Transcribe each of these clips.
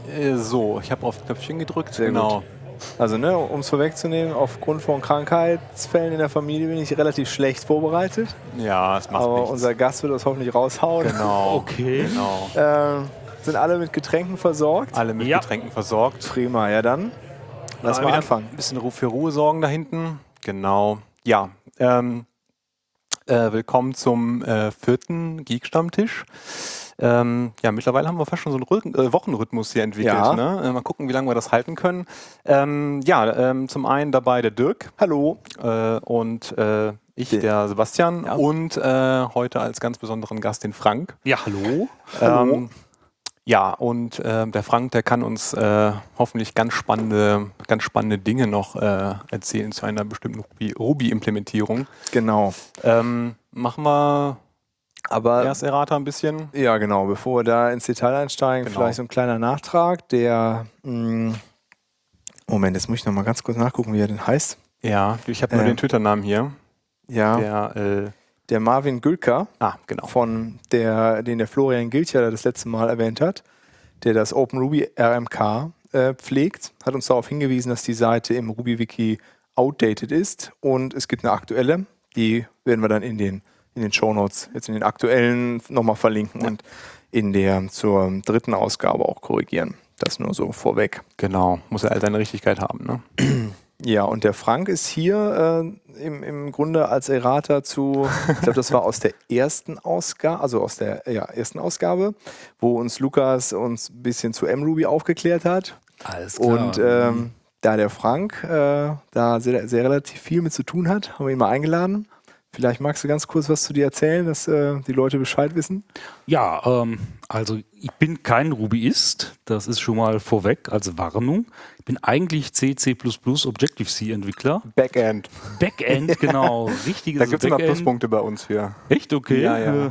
So, ich habe auf Knöpfchen gedrückt. Sehr genau. gut. Also, ne, um es vorwegzunehmen, aufgrund von Krankheitsfällen in der Familie bin ich relativ schlecht vorbereitet. Ja, es macht Aber nichts. unser Gast wird das hoffentlich raushauen. Genau. Okay. Genau. Sind alle mit Getränken versorgt? Alle mit Ja. Getränken versorgt. Prima, ja dann. Lass mal wieder anfangen. Ein bisschen für Ruhe sorgen da hinten. Genau. Ja. Willkommen zum 4. Geek-Stammtisch. Ja, mittlerweile haben wir fast schon so einen Wochenrhythmus hier entwickelt. Ja. Ne? Mal gucken, wie lange wir das halten können. Zum einen dabei der Dirk. Hallo. Und ich, der Sebastian. Ja. Und heute als ganz besonderen Gast den Frank. Ja, hallo. Hallo. Der Frank, der kann uns hoffentlich ganz spannende Dinge noch erzählen zu einer bestimmten Ruby-Implementierung. Genau. Machen wir Aber erst Errata ein bisschen. ja, genau. Bevor wir da ins Detail einsteigen, Genau. vielleicht so ein kleiner Nachtrag. Moment, jetzt muss ich noch mal ganz kurz nachgucken, wie er denn heißt. Ja, ich habe nur den Twitter-Namen hier. Ja, der Marvin Gülker, Genau. den der Florian Gilcher das letzte Mal erwähnt hat, der das OpenRuby RMK pflegt, hat uns darauf hingewiesen, dass die Seite im Ruby-Wiki outdated ist und es gibt eine aktuelle, die werden wir dann in den Shownotes, jetzt in den aktuellen nochmal verlinken und zur 3. Ausgabe auch korrigieren. Das nur so vorweg. Genau, muss ja all seine Richtigkeit haben, ne? Ja, und der Frank ist hier im Grunde als Errata ich glaube, das war aus der ersten Ausgabe, wo uns Lukas ein bisschen zu MRuby aufgeklärt hat. Alles klar. Und da der Frank da sehr relativ viel mit zu tun hat, haben wir ihn mal eingeladen. Vielleicht magst du ganz kurz was zu dir erzählen, dass die Leute Bescheid wissen. Ja, also ich bin kein Rubyist, das ist schon mal vorweg als Warnung. Ich bin eigentlich C++ Objective-C-Entwickler. Backend. Backend, genau, richtiges Da gibt es immer Backend. Pluspunkte bei uns für. Echt? Okay. Ja.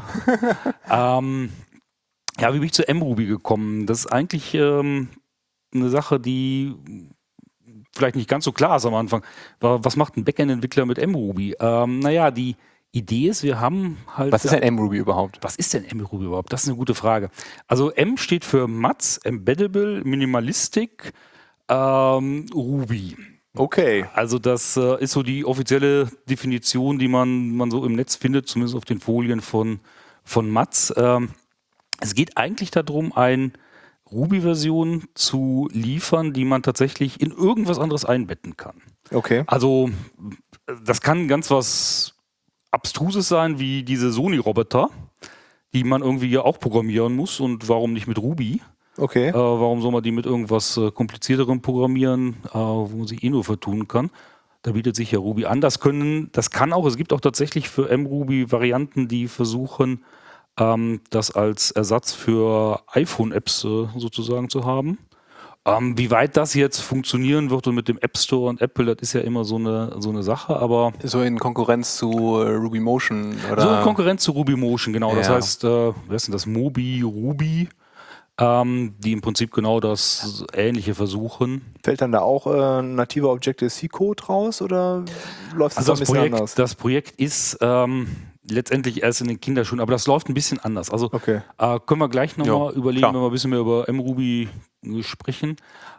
Ja, wie bin ich zu MRuby gekommen? Das ist eigentlich eine Sache, die vielleicht nicht ganz so klar ist am Anfang. Was macht ein Backend-Entwickler mit MRuby? Naja, die Idee ist, wir haben halt... Was ist denn MRuby überhaupt? Was ist denn MRuby überhaupt? Das ist eine gute Frage. Also M steht für MATS, Embeddable, Minimalistic, Ruby. Okay. Also das ist so die offizielle Definition, die man so im Netz findet, zumindest auf den Folien von MATS. Es geht eigentlich darum, eine Ruby-Version zu liefern, die man tatsächlich in irgendwas anderes einbetten kann. Okay. Also das kann ganz was Abstruses sein, wie diese Sony-Roboter, die man irgendwie ja auch programmieren muss. Und warum nicht mit Ruby? Okay. Warum soll man die mit irgendwas komplizierterem programmieren, wo man sich nur vertun kann? Da bietet sich ja Ruby an. Es gibt auch tatsächlich für MRuby Varianten, die versuchen, das als Ersatz für iPhone-Apps sozusagen zu haben. Wie weit das jetzt funktionieren wird und mit dem App Store und Apple, das ist ja immer so eine Sache, aber... So in Konkurrenz zu Ruby Motion, oder? So in Konkurrenz zu Ruby Motion, genau. Ja. Das heißt, wer ist denn das? Ruby, die im Prinzip genau das Ähnliche versuchen. Fällt dann da auch nativer Objective-C-Code raus oder läuft das Also ein bisschen anders? das Projekt ist letztendlich erst in den Kinderschuhen, aber das läuft ein bisschen anders. Also Okay. können wir gleich nochmal überlegen, klar. wenn wir ein bisschen mehr über MRuby sprechen.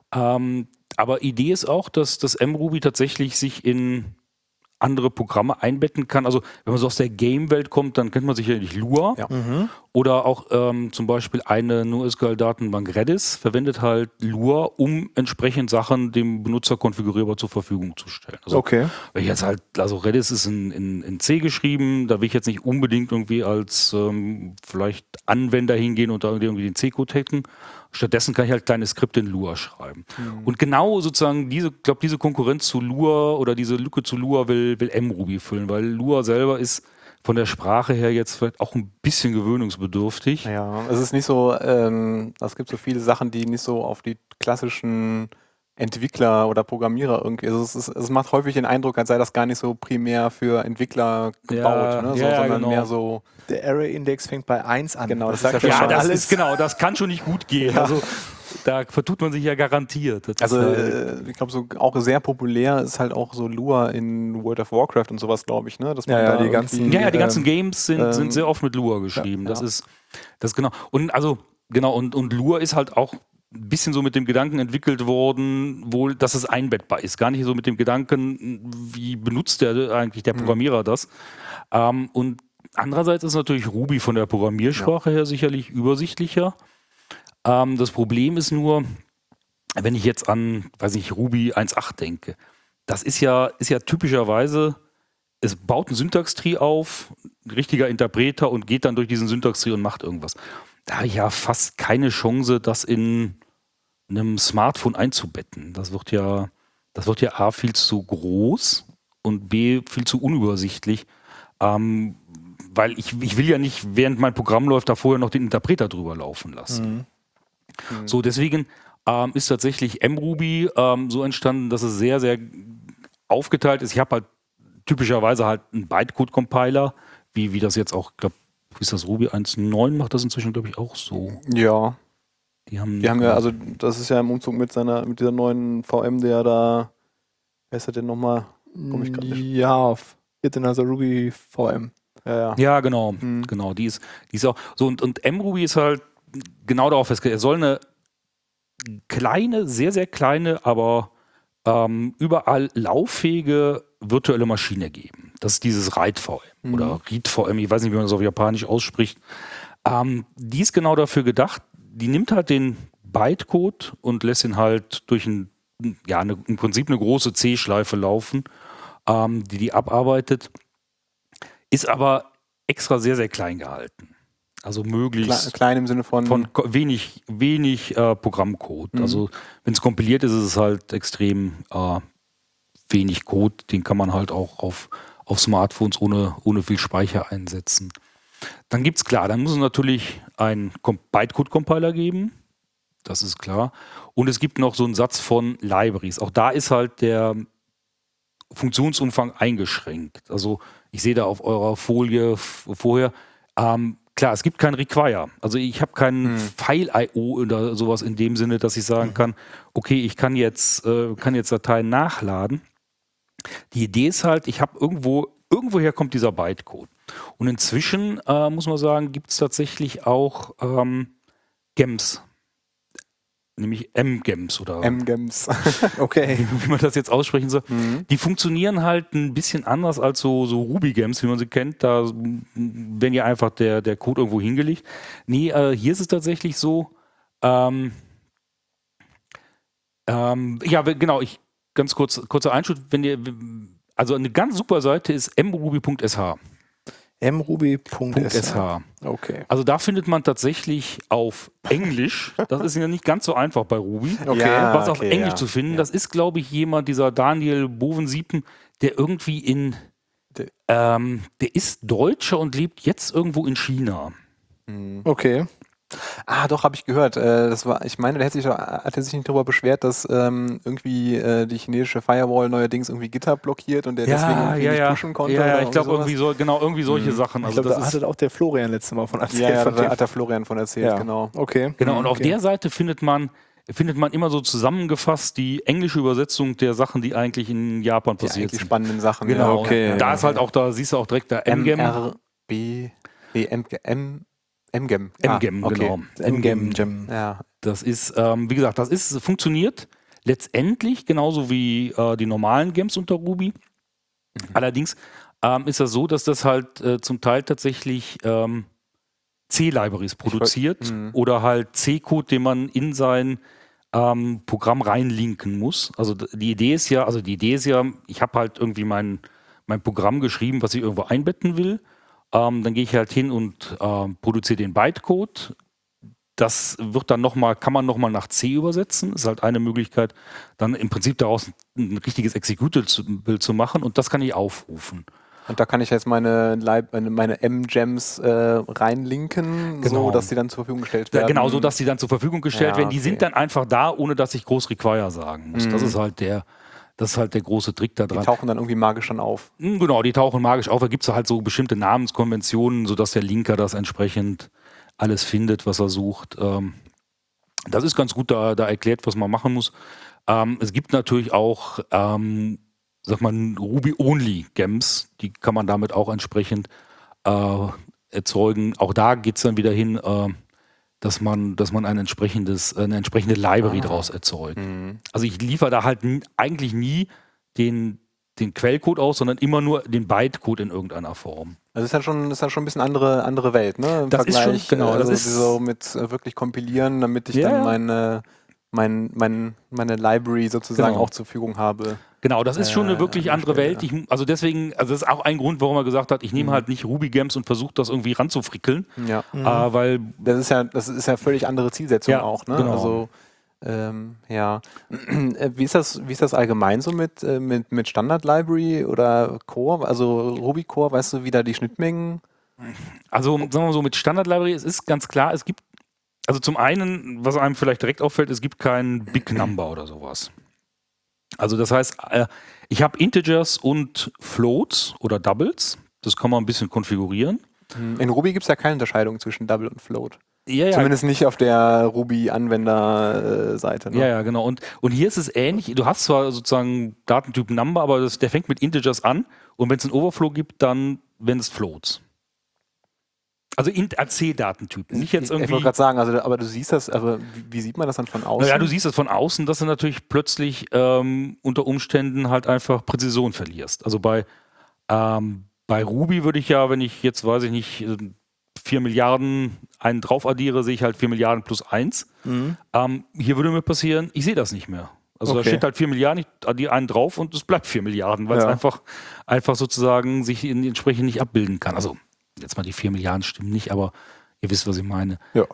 Aber Idee ist auch, dass das MRuby tatsächlich sich in andere Programme einbetten kann. Also wenn man so aus der Game-Welt kommt, dann kennt man sicherlich Lua. Ja. Oder auch zum Beispiel eine NoSQL-Datenbank Redis verwendet halt Lua, um entsprechend Sachen dem Benutzer konfigurierbar zur Verfügung zu stellen. Also Okay. wenn ich jetzt halt, also Redis ist in C geschrieben, da will ich jetzt nicht unbedingt irgendwie als vielleicht Anwender hingehen und da irgendwie den C-Code hacken. Stattdessen kann ich halt kleine Skripte in Lua schreiben. Und genau sozusagen diese Konkurrenz zu Lua oder diese Lücke zu Lua will MRuby füllen, weil Lua selber ist von der Sprache her jetzt vielleicht auch ein bisschen gewöhnungsbedürftig. Ja, es ist nicht so, es gibt so viele Sachen, die nicht so auf die klassischen Entwickler oder Programmierer irgendwie, also es macht häufig den Eindruck, als sei das gar nicht so primär für Entwickler gebaut, sondern genau. mehr so... Der Array-Index fängt bei 1 an. Genau, das sagt ist ja ja schon schon mal das alles. ist genau, das kann schon nicht gut gehen. Ja. Also da vertut man sich ja garantiert. Das Also ist halt, ich glaube, so auch sehr populär ist halt auch so Lua in World of Warcraft und sowas, glaube ich, ne? Dass man Ja, da die irgendwie- ganzen- die ganzen Games sind sehr oft mit Lua geschrieben. ja. Das ist genau. Und also genau, und Lua ist halt auch ein bisschen so mit dem Gedanken entwickelt worden, wohl, dass es einbettbar ist. Gar nicht so mit dem Gedanken, wie benutzt eigentlich der Programmierer das. Und andererseits ist natürlich Ruby von der Programmiersprache her sicherlich übersichtlicher. Das Problem ist nur, wenn ich jetzt an, weiß nicht, Ruby 1.8 denke, das ist ja typischerweise, es baut ein Syntax-Tree auf, ein richtiger Interpreter und geht dann durch diesen Syntax-Tree und macht irgendwas. Da habe ich ja fast keine Chance, das in einem Smartphone einzubetten. Das wird ja A, viel zu groß und B, viel zu unübersichtlich. Weil ich will ja nicht, während mein Programm läuft, da vorher noch den Interpreter drüber laufen lassen. So, deswegen ist tatsächlich mRuby so entstanden, dass es sehr, sehr aufgeteilt ist. Ich habe halt typischerweise halt einen Bytecode-Compiler, wie das jetzt auch, ich glaube, wie ist das, Ruby 1.9 macht das inzwischen, glaube ich, auch so. Ja. Die haben ja, also das ist ja im Umzug mit dieser neuen VM, der da, wer ist das denn nochmal? Ja, also Ruby VM. Ja, genau. Genau, die ist auch so, und mRuby ist halt genau darauf festgelegt. Er soll eine kleine, sehr, sehr kleine, aber überall lauffähige virtuelle Maschine geben. Das ist dieses ReadVM oder ReadVM, ich weiß nicht, wie man das auf Japanisch ausspricht. Die ist genau dafür gedacht, die nimmt halt den Bytecode und lässt ihn halt durch im Prinzip eine große C-Schleife laufen, die abarbeitet, ist aber extra sehr, sehr klein gehalten. Also möglichst klein im Sinne von wenig Programmcode. Also wenn es kompiliert ist, ist es halt extrem wenig Code. Den kann man halt auch auf Smartphones ohne viel Speicher einsetzen. Dann dann muss es natürlich einen Bytecode-Compiler geben. Das ist klar. Und es gibt noch so einen Satz von Libraries. Auch da ist halt der Funktionsumfang eingeschränkt. Also ich sehe da auf eurer Folie vorher, klar, es gibt kein Require. Also ich habe keinen File.io oder sowas in dem Sinne, dass ich sagen kann, okay, ich kann jetzt Dateien nachladen. Die Idee ist halt, ich habe irgendwoher kommt dieser Bytecode. Und inzwischen, muss man sagen, gibt es tatsächlich auch GEMS. Nämlich M-GEMS oder M-GEMS. Okay. Wie man das jetzt aussprechen soll. Die funktionieren halt ein bisschen anders als so Ruby-GEMS, wie man sie kennt. Da werden ja einfach der Code irgendwo hingelegt. Nee, hier ist es tatsächlich so, genau, ganz kurzer Einschub, also eine ganz super Seite ist mruby.sh. mruby.sh. Okay. Also da findet man tatsächlich auf Englisch, das ist ja nicht ganz so einfach bei Ruby, was auf Englisch zu finden. Ja. Das ist, glaube ich, dieser Daniel Bovensiepen, der irgendwie der ist Deutscher und lebt jetzt irgendwo in China. Okay. Doch, habe ich gehört. Ich meine, hat er sich nicht darüber beschwert, dass irgendwie die chinesische Firewall neuerdings irgendwie GitHub blockiert und der deswegen irgendwie nicht pushen konnte. Ja, ich glaube irgendwie solche Sachen. Also da hatte auch der Florian letztes Mal von erzählt. Ja, da hat der Florian von erzählt, genau. Okay. Genau, und auf der Seite findet man immer so zusammengefasst die englische Übersetzung der Sachen, die eigentlich in Japan passiert sind. Die spannenden Sachen. Genau, okay. Da ist halt auch, da siehst du auch direkt der MGEM. MGEM. MGEM, genau. MGEM. Ja. Das ist, wie gesagt, funktioniert letztendlich genauso wie die normalen GEMs unter Ruby. Allerdings ist das so, dass das halt zum Teil tatsächlich C-Libraries produziert oder halt C-Code, den man in sein Programm reinlinken muss. Also die Idee ist ja, ich habe halt irgendwie mein Programm geschrieben, was ich irgendwo einbetten will. Dann gehe ich halt hin und produziere den Bytecode. Das kann man nochmal nach C übersetzen. Das ist halt eine Möglichkeit, dann im Prinzip daraus ein richtiges Executable zu machen, und das kann ich aufrufen. Und da kann ich jetzt meine M-Gems reinlinken, so dass die dann zur Verfügung gestellt werden. Genau, so dass die dann zur Verfügung gestellt werden. Die sind dann einfach da, ohne dass ich groß Require sagen muss. Das ist halt der große Trick da dran. Die tauchen dann irgendwie magisch dann auf. Genau, die tauchen magisch auf. Da gibt es halt so bestimmte Namenskonventionen, sodass der Linker das entsprechend alles findet, was er sucht. Das ist ganz gut da erklärt, was man machen muss. Es gibt natürlich auch Ruby-Only-Gems, die kann man damit auch entsprechend erzeugen. Auch da geht es dann wieder hin, dass man eine entsprechende Library daraus erzeugt. Also ich liefere da halt eigentlich nie den Quellcode aus, sondern immer nur den Bytecode in irgendeiner Form. Also ist ja schon ein bisschen andere Welt, ne? Im Das Vergleich, ist schon, genau. Also Das ist so mit wirklich kompilieren, damit ich dann meine Library sozusagen auch zur Verfügung habe. Genau, das ist schon eine wirklich andere Stelle. Welt. Also deswegen, das ist auch ein Grund, warum er gesagt hat, ich nehme halt nicht RubyGems und versuche das irgendwie ranzufrickeln. Ja. Weil Das ist ja völlig andere Zielsetzung auch, ne? Genau. Also ja. Wie ist das allgemein so mit Standard-Library oder Core? Also Ruby Core, weißt du, wie da die Schnittmengen? Also sagen wir mal so, mit Standard-Library, es ist ganz klar, es gibt, also zum einen, was einem vielleicht direkt auffällt, es gibt kein Big Number oder sowas. Also das heißt, ich habe Integers und Floats oder Doubles, das kann man ein bisschen konfigurieren. In Ruby gibt es ja keine Unterscheidung zwischen Double und Float. Ja, Zumindest nicht auf der Ruby-Anwender-Seite. Ne? Ja, genau. Und hier ist es ähnlich. Du hast zwar sozusagen Datentyp Number, aber der fängt mit Integers an und wenn es einen Overflow gibt, dann wenn es Floats. Also AC-Datentyp. Nicht jetzt irgendwie. Ich wollte gerade sagen, aber du siehst das, aber wie sieht man das dann von außen? Naja, du siehst das von außen, dass du natürlich plötzlich unter Umständen halt einfach Präzision verlierst. Also bei Ruby würde ich ja, wenn ich jetzt, weiß ich nicht, 4 Milliarden einen drauf addiere, sehe ich halt 4 Milliarden plus 1. Hier würde mir passieren, ich sehe das nicht mehr. Also da steht halt 4 Milliarden, ich addiere einen drauf und es bleibt 4 Milliarden, weil es einfach sozusagen sich entsprechend nicht abbilden kann. Also jetzt mal die 4 Milliarden stimmen nicht, aber ihr wisst, was ich meine. Ja.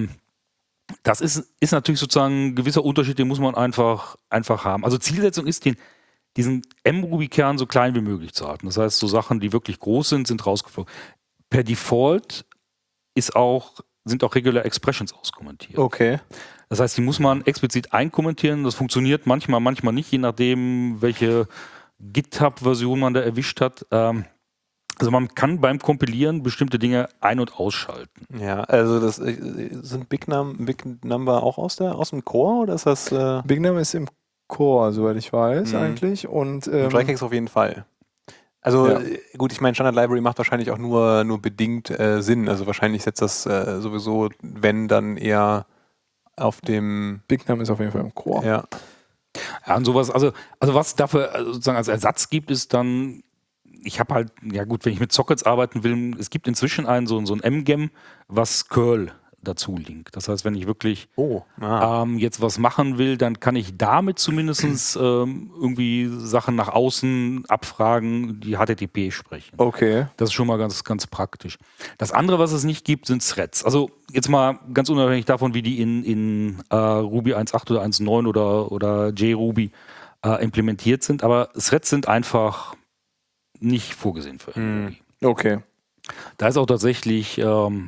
Das ist natürlich sozusagen ein gewisser Unterschied, den muss man einfach haben. Also Zielsetzung ist, diesen mRuby-Kern so klein wie möglich zu halten. Das heißt, so Sachen, die wirklich groß sind rausgeflogen. Per Default sind auch Regular Expressions auskommentiert. Okay. Das heißt, die muss man explizit einkommentieren. Das funktioniert manchmal nicht, je nachdem, welche GitHub-Version man da erwischt hat. Also man kann beim Kompilieren bestimmte Dinge ein- und ausschalten. Ja, also das sind Big Number auch aus dem Core oder ist das? Big Number ist im Core, soweit ich weiß, eigentlich. Und Regex auf jeden Fall. Also gut, ich meine, Standard Library macht wahrscheinlich auch nur bedingt Sinn. Also wahrscheinlich setzt das sowieso, wenn dann eher auf dem Big Number ist auf jeden Fall im Core. Ja. Ja, und sowas, also was dafür sozusagen als Ersatz gibt, ist dann, ich habe halt, ja gut, wenn ich mit Sockets arbeiten will, es gibt inzwischen so ein mGem, was Curl dazu linkt. Das heißt, wenn ich wirklich jetzt was machen will, dann kann ich damit zumindest irgendwie Sachen nach außen abfragen, die HTTP sprechen. Okay. Das ist schon mal ganz, ganz praktisch. Das andere, was es nicht gibt, sind Threads. Also jetzt mal ganz unabhängig davon, wie die in Ruby 1.8 oder 1.9 oder JRuby implementiert sind, aber Threads sind einfach nicht vorgesehen für mRuby. Okay. Da ist auch tatsächlich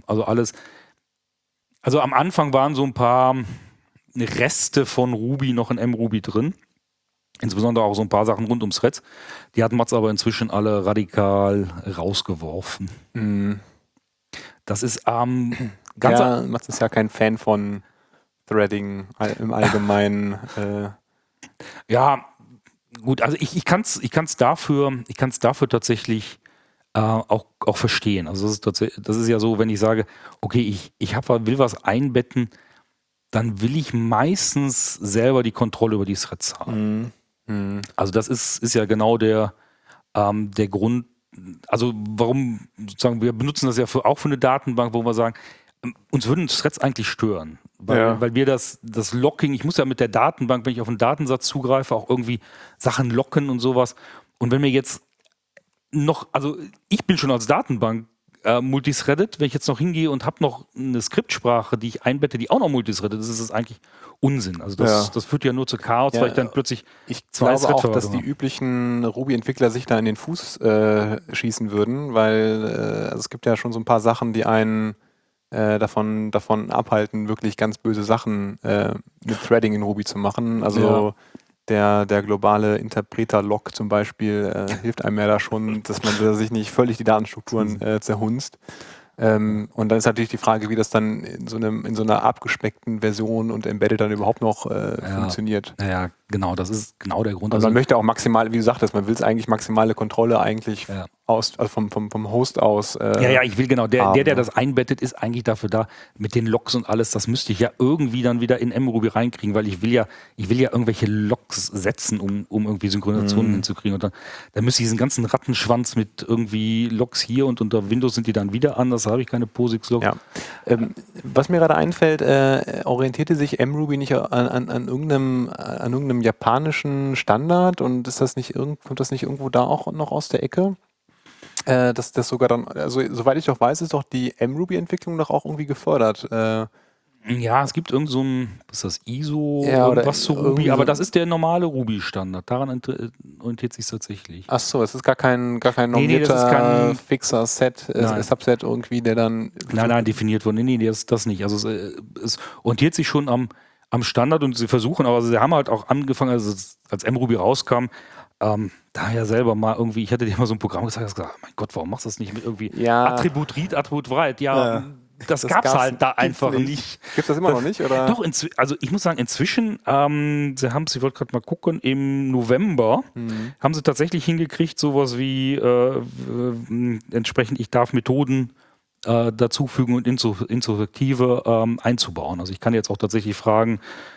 also am Anfang waren so ein paar Reste von Ruby noch in mRuby drin. Insbesondere auch so ein paar Sachen rund um Threads. Die hat Mats aber inzwischen alle radikal rausgeworfen. Das ist ganz... Ja, Mats ist ja kein Fan von Threading im Allgemeinen. Ja, gut, also ich kann's dafür tatsächlich auch verstehen. Also das ist ja so, wenn ich sage, okay, ich will was einbetten, dann will ich meistens selber die Kontrolle über die Threads haben. Also das ist ja genau der Grund, also warum sozusagen, wir benutzen das ja auch für eine Datenbank, wo wir sagen, uns würden Threads eigentlich stören, weil wir das Locking, ich muss ja mit der Datenbank, wenn ich auf einen Datensatz zugreife, auch irgendwie Sachen locken und sowas. Und wenn mir jetzt also ich bin schon als Datenbank multithreaded, wenn ich jetzt noch hingehe und habe noch eine Skriptsprache, die ich einbette, die auch noch multithreaded ist, ist das eigentlich Unsinn. Also das führt ja nur zu Chaos, weil ich dann plötzlich ich glaube auch, dass die üblichen Ruby-Entwickler sich da in den Fuß schießen würden, weil also es gibt ja schon so ein paar Sachen, die einen davon abhalten, wirklich ganz böse Sachen mit Threading in Ruby zu machen. Also der globale Interpreter-Lock zum Beispiel hilft einem ja da schon, dass man sich nicht völlig die Datenstrukturen zerhunzt. Und dann ist natürlich die Frage, wie das dann in so einer abgespeckten Version und Embedded dann überhaupt noch funktioniert. Ja, genau, das ist genau der Grund. Also man möchte auch maximal, wie du sagtest, man will es eigentlich maximale Kontrolle eigentlich aus, also vom Host aus. Ja, ich will genau. Der haben, das einbettet, ist eigentlich dafür da, mit den Logs und alles, das müsste ich ja irgendwie dann wieder in mRuby reinkriegen, weil ich will ja irgendwelche Logs setzen, um irgendwie Synchronisationen hinzukriegen. Und dann müsste ich diesen ganzen Rattenschwanz mit irgendwie Logs hier und unter Windows sind die dann wieder anders, da habe ich keine POSIX-Logs. Ja. Was mir gerade einfällt, orientierte sich mRuby nicht an irgendeinem japanischen Standard und ist das nicht kommt das nicht irgendwo da auch noch aus der Ecke? Das sogar dann, also soweit ich doch weiß, ist doch die mRuby-Entwicklung doch auch irgendwie gefördert. Ja, es gibt irgend so ein, was ist das, ISO, Ja, oder irgendwas zu irgendwie Ruby, aber so- das ist der normale Ruby-Standard. Daran orientiert sich tatsächlich. Ach so, es ist gar kein Nee, das ist normierter kein- fixer Nein. Subset irgendwie, der dann... Nein, definiert worden. Nee, das nicht. Also es orientiert sich schon am Standard und sie versuchen, aber sie haben halt auch angefangen, als mRuby rauskam, da ja selber mal irgendwie, ich hatte dir mal so ein Programm gesagt, mein Gott, warum machst du das nicht mit irgendwie Ja. Attribut Read, Attribut Write? Ja, Ja. das Das gab's halt da gibt's einfach nicht. Gibt es das immer noch nicht? Oder? Doch, also ich muss sagen, inzwischen, ich wollte gerade mal gucken, im November haben sie tatsächlich hingekriegt, sowas wie entsprechend, ich darf Methoden dazufügen und Introspektive einzubauen. Also ich kann jetzt auch tatsächlich fragen,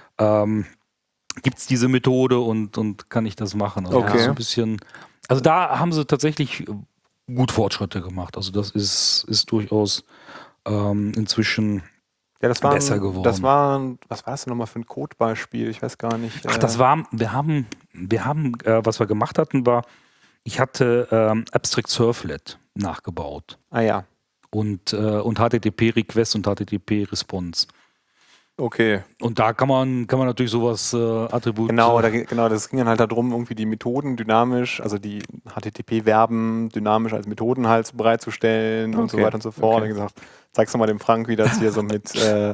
gibt es diese Methode und kann ich das machen? Also Okay. das ist ein bisschen, also da haben sie tatsächlich gut Fortschritte gemacht. Also das ist durchaus inzwischen Ja, das war besser geworden. Das war, was war das denn nochmal für ein Codebeispiel? Ich weiß gar nicht. Ach, wir haben, was wir gemacht hatten, war, ich hatte Abstract Servlet nachgebaut Ah ja. und HTTP-Request und HTTP-Response. Okay. Und da kann man natürlich sowas Attribut. Genau, das ging dann halt darum, irgendwie die Methoden dynamisch, also die HTTP-Verben dynamisch als Methoden halt bereitzustellen und so Okay. weiter und so fort. Okay. Und gesagt, zeigst du mal dem Frank, wie das hier so mit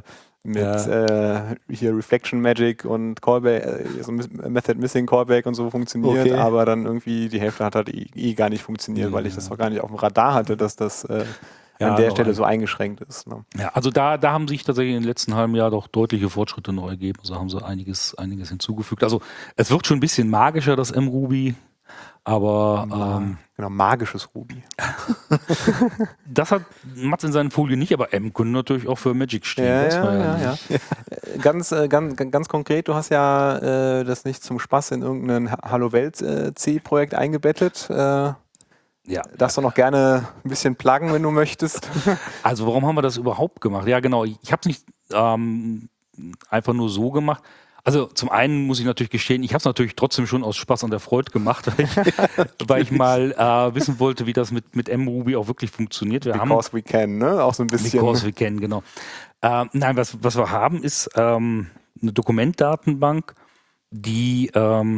hier Reflection Magic und Callback, so Method Missing Callback und so funktioniert, Okay. aber dann irgendwie die Hälfte hat halt gar nicht funktioniert, weil ich das auch gar nicht auf dem Radar hatte, dass das an der Stelle so eingeschränkt ist. Ne? Ja, also da haben sich tatsächlich in den letzten halben Jahr doch deutliche Fortschritte neu ergeben. Also haben sie einiges hinzugefügt. Also es wird schon ein bisschen magischer, das mRuby, aber Genau, magisches Ruby. das hat Mats in seinen Folien nicht, aber M können natürlich auch für Magic stehen. Weiß man Ja. Ganz konkret, du hast ja das nicht zum Spaß in irgendein Hallo-Welt-C-Projekt eingebettet. Ja. Darfst du noch gerne ein bisschen pluggen, wenn du möchtest. Also warum haben wir das überhaupt gemacht? Ja, genau. Ich habe es nicht einfach nur so gemacht. Also zum einen muss ich natürlich gestehen, ich habe es natürlich trotzdem schon aus Spaß und der Freude gemacht, weil ich mal wissen wollte, wie das mit mRuby auch wirklich funktioniert. Because we can, ne? Auch so ein bisschen. Because we can, genau. Nein, was wir haben, ist eine Dokumentdatenbank, die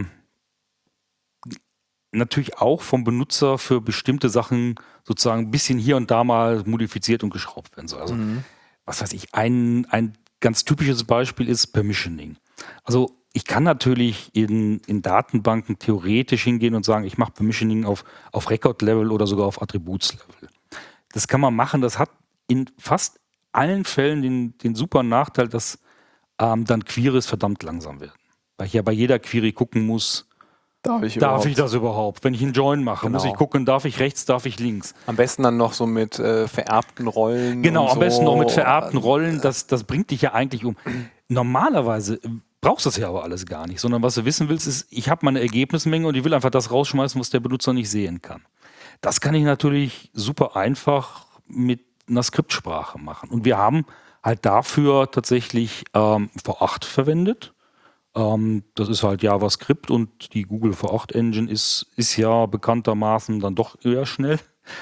natürlich auch vom Benutzer für bestimmte Sachen sozusagen ein bisschen hier und da mal modifiziert und geschraubt werden soll. Also, was weiß ich, ein ganz typisches Beispiel ist Permissioning. Also ich kann natürlich in Datenbanken theoretisch hingehen und sagen, ich mache Permissioning auf Record-Level oder sogar auf Attributs-Level. Das kann man machen, das hat in fast allen Fällen den super Nachteil, dass dann Queries verdammt langsam werden. Weil ich ja bei jeder Query gucken muss, darf ich das überhaupt? Wenn ich einen Join mache, muss ich gucken, darf ich rechts, darf ich links? Am besten dann noch so mit vererbten Rollen. Genau, und am besten so. noch mit vererbten Rollen. Das bringt dich ja eigentlich um. Normalerweise brauchst du das ja aber alles gar nicht, sondern was du wissen willst, ist, ich habe meine Ergebnismenge und ich will einfach das rausschmeißen, was der Benutzer nicht sehen kann. Das kann ich natürlich super einfach mit einer Skriptsprache machen. Und wir haben halt dafür tatsächlich V8 verwendet. Das ist halt JavaScript und die Google V8 Engine ist ja bekanntermaßen dann doch eher schnell.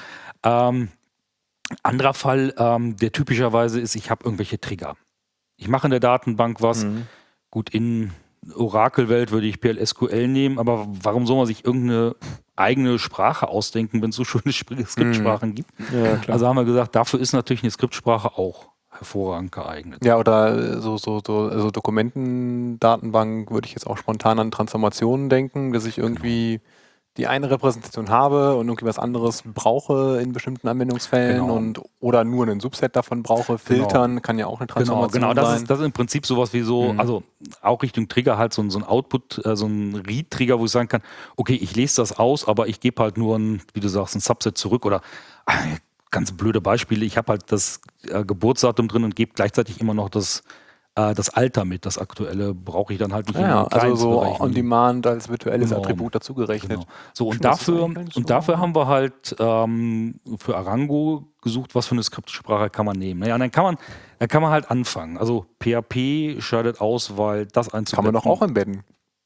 Anderer Fall, der typischerweise ist, ich habe irgendwelche Trigger. Ich mache in der Datenbank was. Gut, in Oracle-Welt würde ich PLSQL nehmen, aber warum soll man sich irgendeine eigene Sprache ausdenken, wenn es so schöne Skriptsprachen gibt? Ja, klar. Also haben wir gesagt, dafür ist natürlich eine Skriptsprache auch hervorragend geeignet. Ja, oder so Dokumentendatenbank würde ich jetzt auch spontan an Transformationen denken, dass ich irgendwie die eine Repräsentation habe und irgendwie was anderes brauche in bestimmten Anwendungsfällen Genau. oder nur einen Subset davon brauche, filtern, kann ja auch eine Transformation Genau, sein. das ist im Prinzip sowas wie so, also auch Richtung Trigger halt so ein Output, so ein Read-Trigger, wo ich sagen kann, okay, ich lese das aus, aber ich gebe halt nur ein, wie du sagst, ein Subset zurück oder ganz blöde Beispiele, ich habe halt das Geburtsdatum drin und gebe gleichzeitig immer noch das Alter mit, das aktuelle brauche ich dann halt nicht in Ja, den also so Kleinstbereichen. on demand als virtuelles Genau. Attribut dazugerechnet. Genau. So, und Das ist dafür, eigentlich gar nicht so- haben wir halt für Arango gesucht, was für eine Skriptsprache kann man nehmen. Naja, und dann kann man halt anfangen. Also PHP scheidet aus, weil das Kann einzubetten. man doch auch embedden.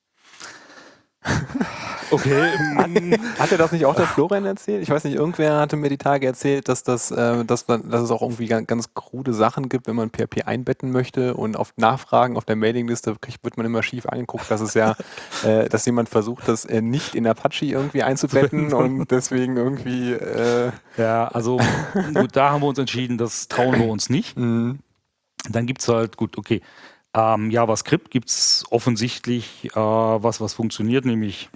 Okay. Hat er das nicht auch der Florian erzählt? Ich weiß nicht, irgendwer hatte mir die Tage erzählt, dass es auch irgendwie ganz krude Sachen gibt, wenn man PHP einbetten möchte und auf Nachfragen auf der Mailingliste wird man immer schief angeguckt, dass es ja, dass jemand versucht, das nicht in Apache irgendwie einzubetten und deswegen irgendwie Ja, also gut, da haben wir uns entschieden, das trauen wir uns nicht. Dann gibt es halt, gut, okay. JavaScript gibt es offensichtlich was funktioniert, nämlich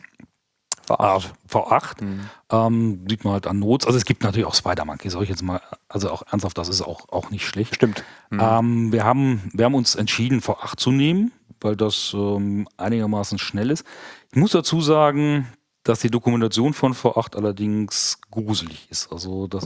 V8. Sieht man halt an Nodes. Also es gibt natürlich auch Spider-Monkey, soll ich jetzt mal, also auch ernsthaft, das ist auch nicht schlecht. Stimmt. Wir haben uns entschieden, V8 zu nehmen, weil das einigermaßen schnell ist. Ich muss dazu sagen, dass die Dokumentation von V8 allerdings gruselig ist. Also das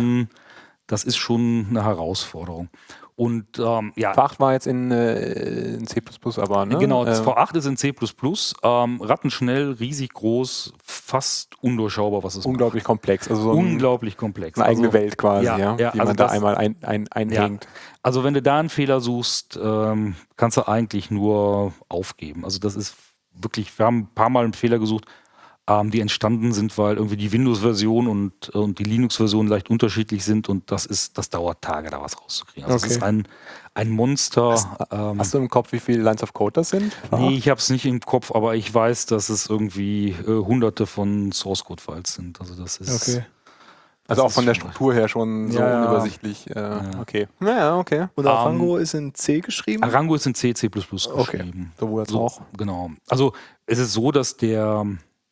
ist schon eine Herausforderung. Und V8 war jetzt in C++, aber ne? Genau, V8 ist in C++, rattenschnell, riesig groß, fast undurchschaubar, was es unglaublich macht. komplex. Also so Unglaublich komplex. eine eigene Welt quasi, die also man da einmal einhängt. Also wenn du da einen Fehler suchst, kannst du eigentlich nur aufgeben. Also das ist wirklich, wir haben ein paar Mal einen Fehler gesucht, die entstanden sind, weil irgendwie die Windows-Version und die Linux-Version leicht unterschiedlich sind und das dauert Tage, da was rauszukriegen. Also es ist ein Monster. Hast du im Kopf, wie viele Lines of Code das sind? Nee, ich habe es nicht im Kopf, aber ich weiß, dass es irgendwie hunderte von Source-Code-Files sind. Also das ist... Okay. Also auch von der Struktur her schon so unübersichtlich. Okay. Naja, okay. Und Arango ist in C geschrieben? Arango ist in C++ geschrieben. Sowohl als auch. Genau. Also es ist so, dass der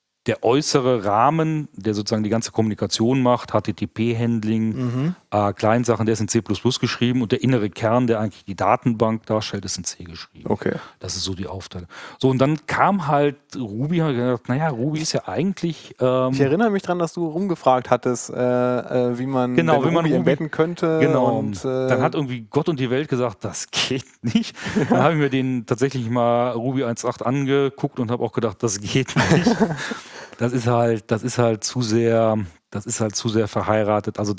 äußere Rahmen, der sozusagen die ganze Kommunikation macht, HTTP-Handling, Client-Sachen, der ist in C++ geschrieben und der innere Kern, der eigentlich die Datenbank darstellt, ist in C geschrieben. Okay. Das ist so die Aufteilung. So, und dann kam halt Ruby, habe ich gedacht, naja, Ruby ist ja eigentlich... ich erinnere mich daran, dass du rumgefragt hattest, wie man Ruby embedden könnte. Genau. Und, dann hat irgendwie Gott und die Welt gesagt, das geht nicht. Dann habe ich mir den tatsächlich mal Ruby 1.8 angeguckt und habe auch gedacht, das geht nicht. Das ist halt zu sehr verheiratet. Also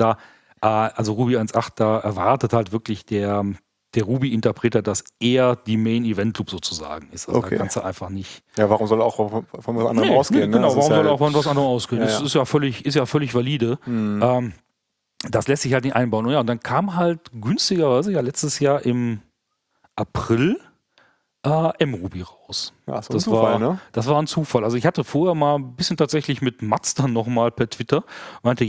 Ruby 1.8, da erwartet halt wirklich der Ruby-Interpreter, dass er die Main-Event-Loop sozusagen ist. Also da kannst du einfach nicht. Ja, warum soll er auch von was anderem ausgehen? Genau, ne? warum soll er auch von was anderem ausgehen? Ja, Das ist ja völlig valide. Das lässt sich halt nicht einbauen. Und dann kam halt günstigerweise letztes Jahr im April MRuby raus. Ja, so ein Zufall, ne? Das war ein Zufall. Also ich hatte vorher mal ein bisschen tatsächlich mit Mats dann nochmal per Twitter, meinte,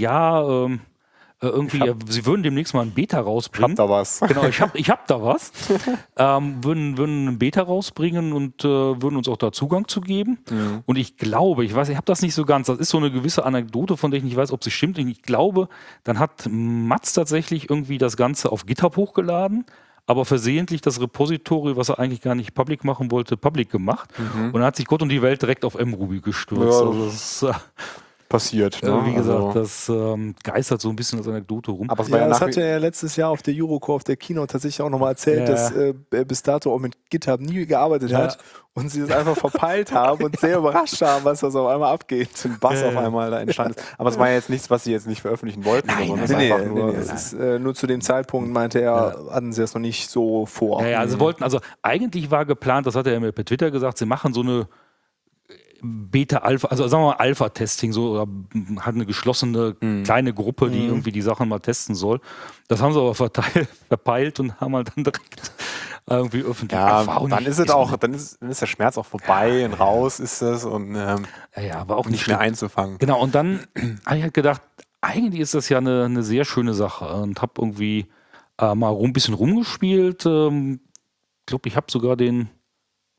sie würden demnächst mal ein Beta rausbringen. Ich hab da was. Genau, ich hab da was. Würden ein Beta rausbringen und würden uns auch da Zugang zu geben. Und ich glaube, ich habe das nicht so ganz, das ist so eine gewisse Anekdote, von der ich nicht weiß, ob sie stimmt. Ich glaube, dann hat Mats tatsächlich irgendwie das Ganze auf GitHub hochgeladen, aber versehentlich das Repository, was er eigentlich gar nicht public machen wollte, public gemacht. Und dann hat sich Gott und die Welt direkt auf MRuby gestürzt. Ja, also das passiert. Ne? wie gesagt, das geistert so ein bisschen als Anekdote rum. Aber es war das hatte er letztes Jahr auf der Eurocore, auf der Keynote tatsächlich auch nochmal erzählt, dass er bis dato auch mit GitHub nie gearbeitet hat und sie das einfach verpeilt haben und sehr überrascht haben, was auf einmal abgeht. Ein Bass auf einmal da entstanden ist. Aber es war ja jetzt nichts, was sie jetzt nicht veröffentlichen wollten. Nur zu dem Zeitpunkt, meinte er, hatten sie das noch nicht so vor. Also eigentlich war geplant, das hat er mir per Twitter gesagt, sie machen so eine Beta-Alpha, also sagen wir mal Alpha-Testing, so oder hat eine geschlossene kleine Gruppe, die irgendwie die Sachen mal testen soll. Das haben sie aber verpeilt und haben halt dann direkt irgendwie öffentlich. Ja, dann ist der Schmerz auch vorbei und raus ist es und war auch nicht mehr einzufangen. Genau, und dann habe ich halt gedacht, eigentlich ist das ja eine sehr schöne Sache und habe irgendwie mal ein bisschen rumgespielt. Ich glaube, ich habe sogar den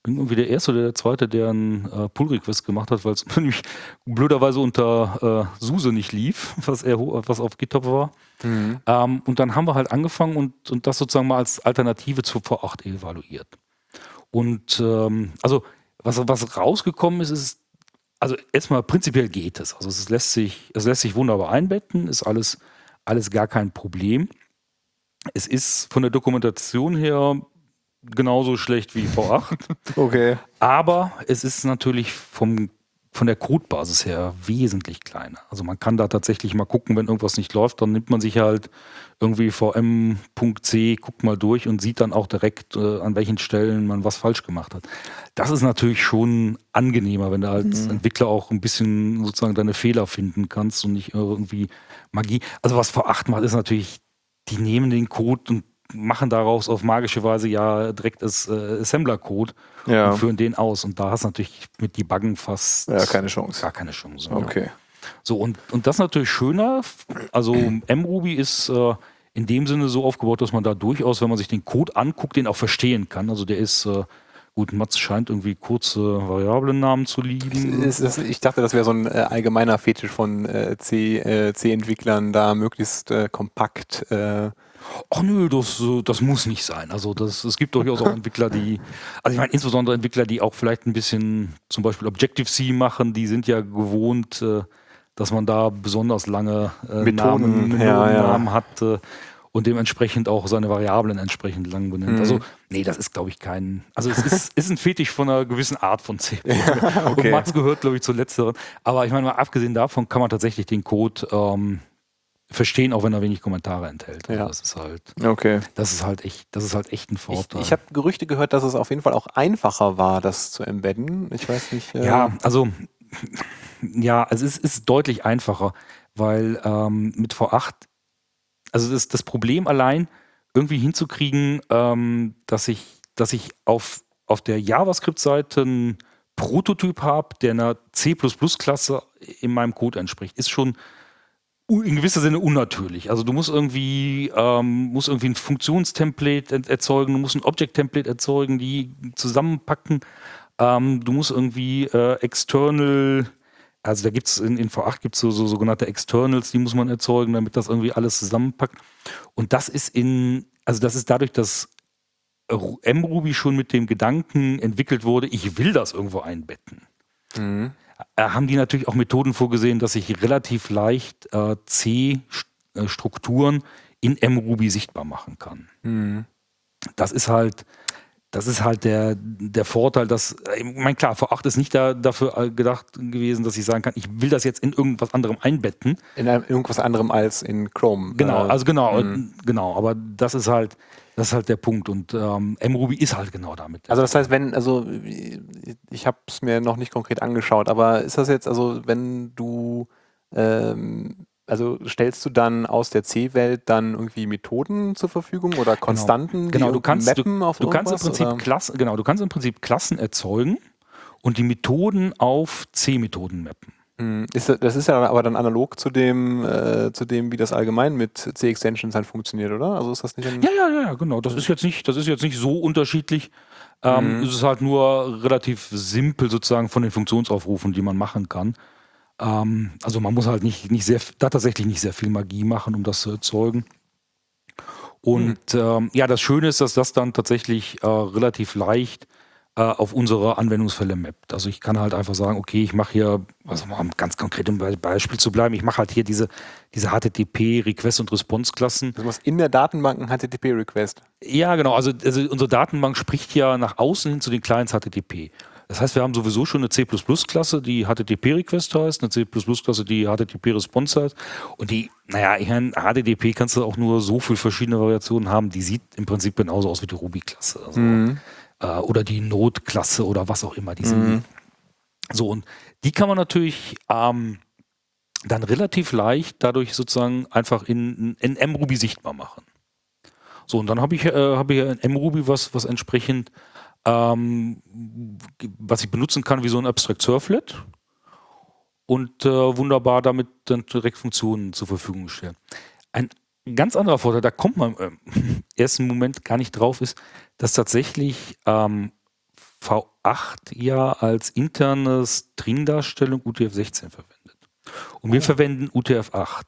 bin irgendwie der Erste oder der Zweite, der einen Pull-Request gemacht hat, weil es nämlich blöderweise unter SUSE nicht lief, was auf GitHub war. Und dann haben wir halt angefangen und das sozusagen mal als Alternative zur V8 evaluiert. Und also was rausgekommen ist, also erstmal prinzipiell geht es. Also es lässt sich wunderbar einbetten, ist alles gar kein Problem. Es ist von der Dokumentation her genauso schlecht wie V8. Okay. Aber es ist natürlich von der Codebasis her wesentlich kleiner. Also man kann da tatsächlich mal gucken, wenn irgendwas nicht läuft, dann nimmt man sich halt irgendwie vm.c, guckt mal durch und sieht dann auch direkt, an welchen Stellen man was falsch gemacht hat. Das ist natürlich schon angenehmer, wenn du als Entwickler auch ein bisschen sozusagen deine Fehler finden kannst und nicht irgendwie Magie. Also was V8 macht, ist natürlich, die nehmen den Code und machen daraus auf magische Weise ja direkt als Assembler-Code und führen den aus. Und da hast du natürlich mit Debuggen fast keine Chance. Gar keine Chance. Okay. Ja. So, und das ist natürlich schöner. Also mRuby ist in dem Sinne so aufgebaut, dass man da durchaus, wenn man sich den Code anguckt, den auch verstehen kann. Also der ist gut, Mats scheint irgendwie kurze Variablennamen zu lieben. Ich dachte, das wäre so ein allgemeiner Fetisch von C-Entwicklern, da möglichst kompakt. Ach nö, das muss nicht sein. Also es gibt durchaus auch Entwickler, also ich meine insbesondere Entwickler, die auch vielleicht ein bisschen zum Beispiel Objective-C machen, die sind ja gewohnt, dass man da besonders lange Namen hat und dementsprechend auch seine Variablen entsprechend lang benennt. Also nee, das ist glaube ich also es ist ein Fetisch von einer gewissen Art von C. Ja, okay. Und Mats gehört glaube ich zur letzteren. Aber ich meine mal abgesehen davon kann man tatsächlich den Code verstehen, auch wenn er wenig Kommentare enthält. Also das ist halt echt ein Vorteil. Ich habe Gerüchte gehört, dass es auf jeden Fall auch einfacher war, das zu embedden. Ich weiß nicht. Also es ist deutlich einfacher, weil mit V8, also das Problem allein irgendwie hinzukriegen, dass ich auf der JavaScript-Seite einen Prototyp habe, der einer C++-Klasse in meinem Code entspricht, ist schon in gewisser Sinne unnatürlich. Also du musst irgendwie ein Funktionstemplate erzeugen, du musst ein Object-Template erzeugen, die zusammenpacken. Du musst irgendwie external, also da gibt's in V8 gibt es so sogenannte Externals, die muss man erzeugen, damit das irgendwie alles zusammenpackt. Und das ist dadurch, dass mRuby schon mit dem Gedanken entwickelt wurde, ich will das irgendwo einbetten. Haben die natürlich auch Methoden vorgesehen, dass ich relativ leicht C-Strukturen in mRuby sichtbar machen kann. Das ist halt der Vorteil, dass, ich meine, klar, V8 ist nicht dafür gedacht gewesen, dass ich sagen kann, ich will das jetzt in irgendwas anderem einbetten. In irgendwas anderem als in Chrome. Genau, genau, aber das ist halt der Punkt und mRuby ist halt genau damit. Also das heißt, ich habe es mir noch nicht konkret angeschaut, aber ist das jetzt, also wenn du, also stellst du dann aus der C-Welt dann irgendwie Methoden zur Verfügung oder Konstanten, die du kannst mappen auf irgendwas? Du kannst im Prinzip Klassen erzeugen und die Methoden auf C-Methoden mappen. Das ist ja aber dann analog zu dem, wie das allgemein mit C-Extensions halt funktioniert, oder? Also ist das nicht Ja, genau. Das ist jetzt nicht so unterschiedlich. Es ist halt nur relativ simpel sozusagen von den Funktionsaufrufen, die man machen kann. Also man muss halt tatsächlich nicht sehr viel Magie machen, um das zu erzeugen. Und das Schöne ist, dass das dann tatsächlich relativ leicht auf unsere Anwendungsfälle mappt. Also ich kann halt einfach sagen, okay, ich mache hier, also um ganz konkret im Beispiel zu bleiben, ich mache halt hier diese HTTP-Request- und Response-Klassen. Du machst in der Datenbank ein HTTP-Request. Ja, genau. Also unsere Datenbank spricht ja nach außen hin zu den Clients HTTP. Das heißt, wir haben sowieso schon eine C++-Klasse, die HTTP-Request heißt, eine C++-Klasse, die HTTP-Response heißt. Und HTTP kannst du auch nur so viele verschiedene Variationen haben. Die sieht im Prinzip genauso aus wie die Ruby-Klasse. Also, oder die Node-Klasse oder was auch immer. So, und die kann man natürlich dann relativ leicht dadurch sozusagen einfach in mRuby sichtbar machen. So, und dann habe ich in mRuby was entsprechend was ich benutzen kann wie so ein Abstract Servlet und wunderbar damit dann direkt Funktionen zur Verfügung stellen. Ein ganz anderer Vorteil, da kommt man im ersten Moment gar nicht drauf, ist, dass tatsächlich V8 ja als interne String-Darstellung UTF-16 verwendet. Und wir verwenden UTF-8.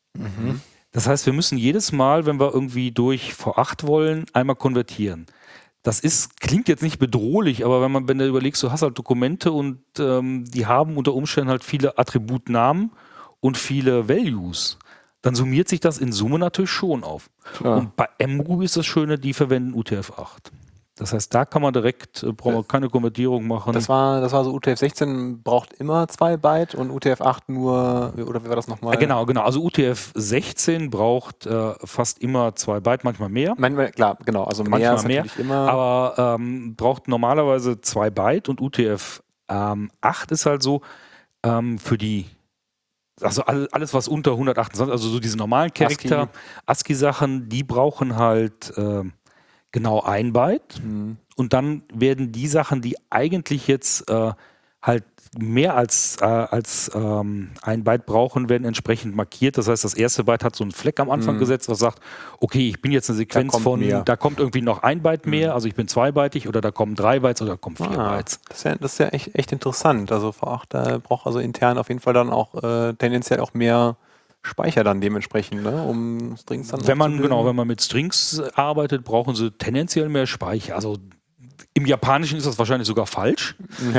Das heißt, wir müssen jedes Mal, wenn wir irgendwie durch V8 wollen, einmal konvertieren. Das klingt jetzt nicht bedrohlich, aber wenn du überlegst, du hast halt Dokumente und die haben unter Umständen halt viele Attributnamen und viele Values, dann summiert sich das in Summe natürlich schon auf. Klar. Und bei MRuby ist das Schöne, die verwenden UTF-8. Das heißt, da kann man direkt, braucht man keine Konvertierung machen. Das war so, UTF-16 braucht immer 2 Byte und UTF-8 nur, oder wie war das nochmal? Genau. Also UTF-16 braucht fast immer 2 Byte, manchmal mehr. Manchmal, klar, genau, also mehr Manchmal ist mehr, natürlich immer. aber braucht normalerweise 2 Byte und UTF-8 ist halt so für die, also alles was unter 128, also so diese normalen Charakter, ASCII-Sachen, die brauchen halt genau 1 Byte. Und dann werden die Sachen, die eigentlich jetzt halt mehr als 1 Byte brauchen, werden entsprechend markiert. Das heißt, das erste Byte hat so einen Fleck am Anfang gesetzt, was sagt, okay, ich bin jetzt eine Sequenz da kommt irgendwie noch 1 Byte mehr, also ich bin 2-bytig oder da kommen 3 Bytes oder da kommen 4 Bytes. Das ist ja echt interessant. Also V8 braucht also intern auf jeden Fall dann auch tendenziell auch mehr Speicher dann dementsprechend, ne, um Strings dann wenn man mit Strings arbeitet, brauchen sie tendenziell mehr Speicher. Also im Japanischen ist das wahrscheinlich sogar falsch,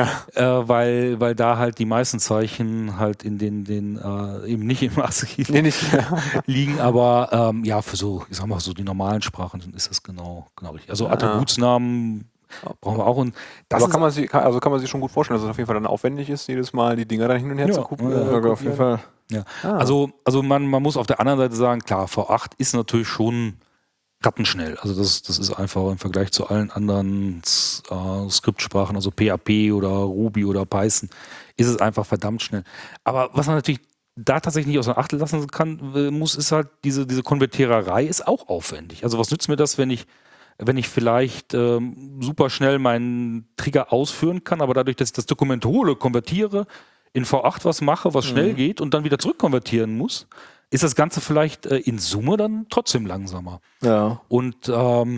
weil da halt die meisten Zeichen halt in den eben nicht im ASCII liegen, aber für so, ich sag mal so die normalen Sprachen ist das genau richtig. Also Attributsnamen brauchen wir auch. Und das aber kann man sich schon gut vorstellen, dass es auf jeden Fall dann aufwendig ist, jedes Mal die Dinger dann hin und her zu gucken. Auf jeden Fall. Ja. Also man muss auf der anderen Seite sagen, klar, V8 ist natürlich schon rattenschnell. Also das ist einfach im Vergleich zu allen anderen Skriptsprachen, also PHP oder Ruby oder Python, ist es einfach verdammt schnell. Aber was man natürlich da tatsächlich nicht außer Acht lassen muss, ist halt diese Konvertiererei ist auch aufwendig. Also was nützt mir das, wenn ich vielleicht super schnell meinen Trigger ausführen kann, aber dadurch, dass ich das Dokument hole, konvertiere, in V8 was mache, was schnell geht und dann wieder zurückkonvertieren muss, ist das Ganze vielleicht in Summe dann trotzdem langsamer. Ja. Und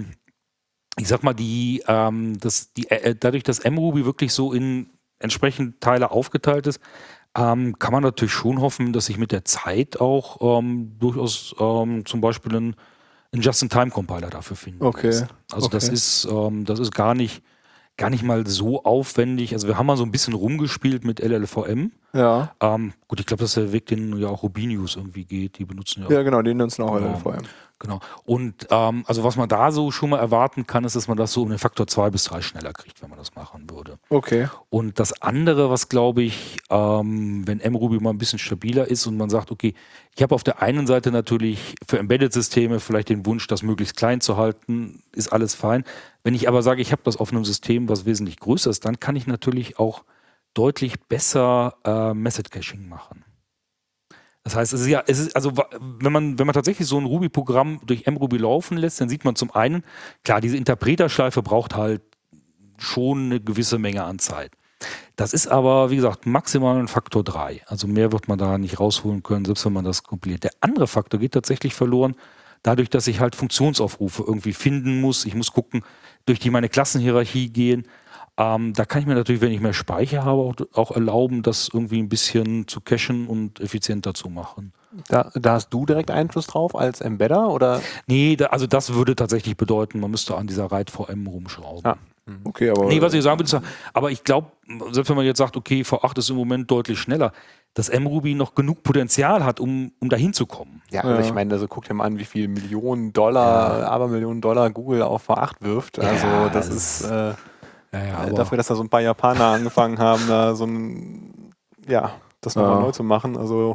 ich sag mal, dadurch, dass MRuby wirklich so in entsprechend Teile aufgeteilt ist, kann man natürlich schon hoffen, dass sich mit der Zeit auch durchaus zum Beispiel ein Just-in-Time-Compiler dafür finden. Okay. Also das ist gar nicht mal so aufwendig. Also wir haben mal so ein bisschen rumgespielt mit LLVM. Ja. Gut, ich glaube, das ist der Weg, den ja auch Rubinius irgendwie geht. Die benutzen ja genau, die nutzen auch LLVM. Genau. Und also was man da so schon mal erwarten kann, ist, dass man das so um den Faktor 2 bis 3 schneller kriegt, wenn man das machen würde. Okay. Und das andere, was glaube ich, wenn MRuby mal ein bisschen stabiler ist und man sagt, okay, ich habe auf der einen Seite natürlich für Embedded-Systeme vielleicht den Wunsch, das möglichst klein zu halten, ist alles fein. Wenn ich aber sage, ich habe das auf einem System, was wesentlich größer ist, dann kann ich natürlich auch deutlich besser Method-Caching machen. Das heißt, wenn man tatsächlich so ein Ruby-Programm durch MRuby laufen lässt, dann sieht man zum einen, klar, diese Interpreterschleife braucht halt schon eine gewisse Menge an Zeit. Das ist aber, wie gesagt, maximal ein Faktor 3. Also mehr wird man da nicht rausholen können, selbst wenn man das kompiliert. Der andere Faktor geht tatsächlich verloren, dadurch, dass ich halt Funktionsaufrufe irgendwie finden muss. Ich muss gucken, durch die meine Klassenhierarchie gehen. Da kann ich mir natürlich, wenn ich mehr Speicher habe, auch erlauben, das irgendwie ein bisschen zu cachen und effizienter zu machen. Da hast du direkt Einfluss drauf als Embedder, oder? Nee, also das würde tatsächlich bedeuten, man müsste an dieser RAID-VM rumschrauben. Ja. Okay, aber... Nee, was ich sagen will, aber ich glaube, selbst wenn man jetzt sagt, okay, V8 ist im Moment deutlich schneller, dass MRuby noch genug Potenzial hat, um dahin zu kommen. Ja, also ich meine, also guck dir mal an, wie viel Millionen Dollar, Abermillionen Dollar Google auf V8 wirft. Also das ist dafür, dass da so ein paar Japaner angefangen haben, da das nochmal neu zu machen. Also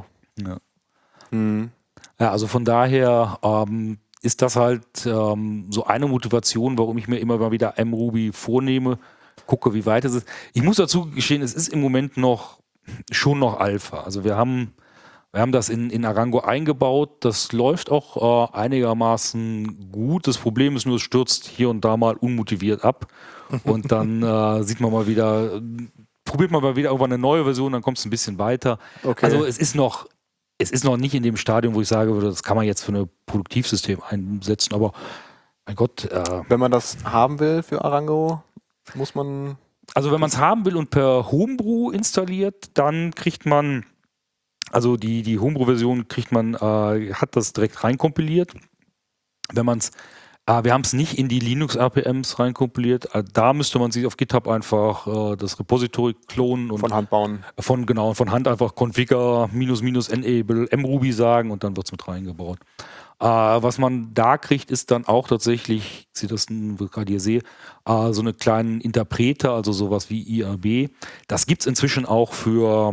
also von daher ist das halt so eine Motivation, warum ich mir immer mal wieder MRuby vornehme, gucke, wie weit es ist. Ich muss dazu gestehen, es ist im Moment schon noch Alpha. Also wir haben das in Arango eingebaut. Das läuft auch einigermaßen gut. Das Problem ist nur, es stürzt hier und da mal unmotiviert ab. Und dann sieht man mal wieder, probiert man mal wieder irgendwann eine neue Version, dann kommt es ein bisschen weiter. Okay. Also es ist noch nicht in dem Stadium, wo ich sage würde, das kann man jetzt für ein Produktivsystem einsetzen. Aber mein Gott. Wenn man das haben will für Arango, muss man Also wenn man es haben will und per Homebrew installiert, dann kriegt man, also die Homebrew-Version kriegt man, hat das direkt reinkompiliert. Wenn man es, wir haben es nicht in die Linux-RPMs reinkompiliert, da müsste man sich auf GitHub einfach das Repository klonen und Von Hand bauen. von Hand einfach configure --enable mruby sagen und dann wird es mit reingebaut. Was man da kriegt, ist dann auch tatsächlich, ich sehe das gerade hier sehe, so eine kleinen Interpreter, also sowas wie IRB. Das gibt es inzwischen auch für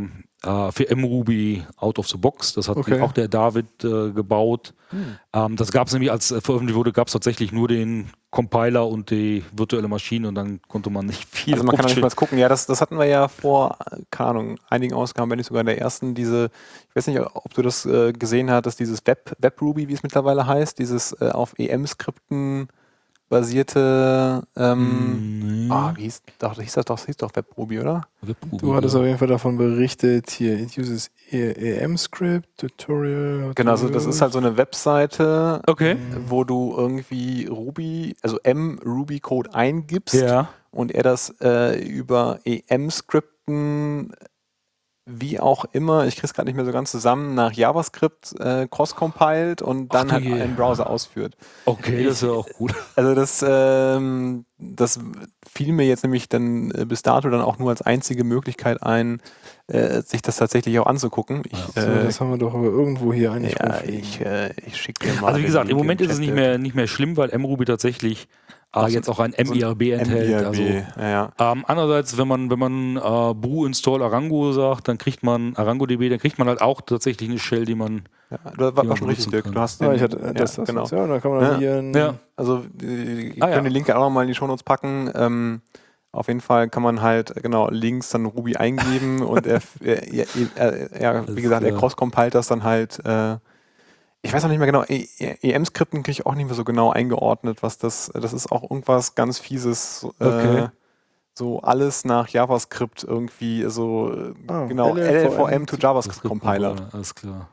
mruby out of the box. Das hat auch der David gebaut. Das gab es nämlich, als veröffentlicht wurde, gab es tatsächlich nur den Compiler und die virtuelle Maschine und dann konnte man nicht viel. Also man kann nicht mal gucken. Ja, das hatten wir ja vor, keine Ahnung, einigen Ausgaben, wenn nicht sogar in der ersten, ich weiß nicht, ob du das gesehen hattest, dieses Web-Ruby, wie es mittlerweile heißt, dieses auf EM-Skripten basierte, hieß doch Web-Ruby, oder? Web-Ruby, du hattest auf jeden Fall davon berichtet, hier, it uses EM-Script, Tutorial. Genau, also das ist halt so eine Webseite, wo du irgendwie Ruby-Code eingibst und er das über EM-Skripten wie auch immer, ich kriege es gerade nicht mehr so ganz zusammen, nach JavaScript cross-compiled und dann halt im Browser ausführt. Okay, das ist ja auch gut. Also das fiel mir jetzt nämlich dann bis dato dann auch nur als einzige Möglichkeit ein, sich das tatsächlich auch anzugucken. Das haben wir doch aber irgendwo hier eigentlich. Ja, ich schicke dir mal. Also wie gesagt, im Moment ist es nicht mehr schlimm, weil mruby tatsächlich jetzt auch ein MIRB enthält. Andererseits, wenn man brew install Arango sagt, dann kriegt man ArangoDB, dann kriegt man halt auch tatsächlich eine Shell, die man. Ja, du warst schon richtig, Dirk. Du hast ich hatte das genau. Ja, dann kann man dann hier. Also ich kann den Link auch nochmal in die Shownotes packen. Auf jeden Fall kann man halt links dann Ruby eingeben und wie gesagt, er cross-compiled das dann halt. Ich weiß auch nicht mehr genau, EM-Skripten kriege ich auch nicht mehr so genau eingeordnet, was das ist auch irgendwas ganz Fieses, so alles nach JavaScript irgendwie, so LLVM to JavaScript Compiler. Alles klar.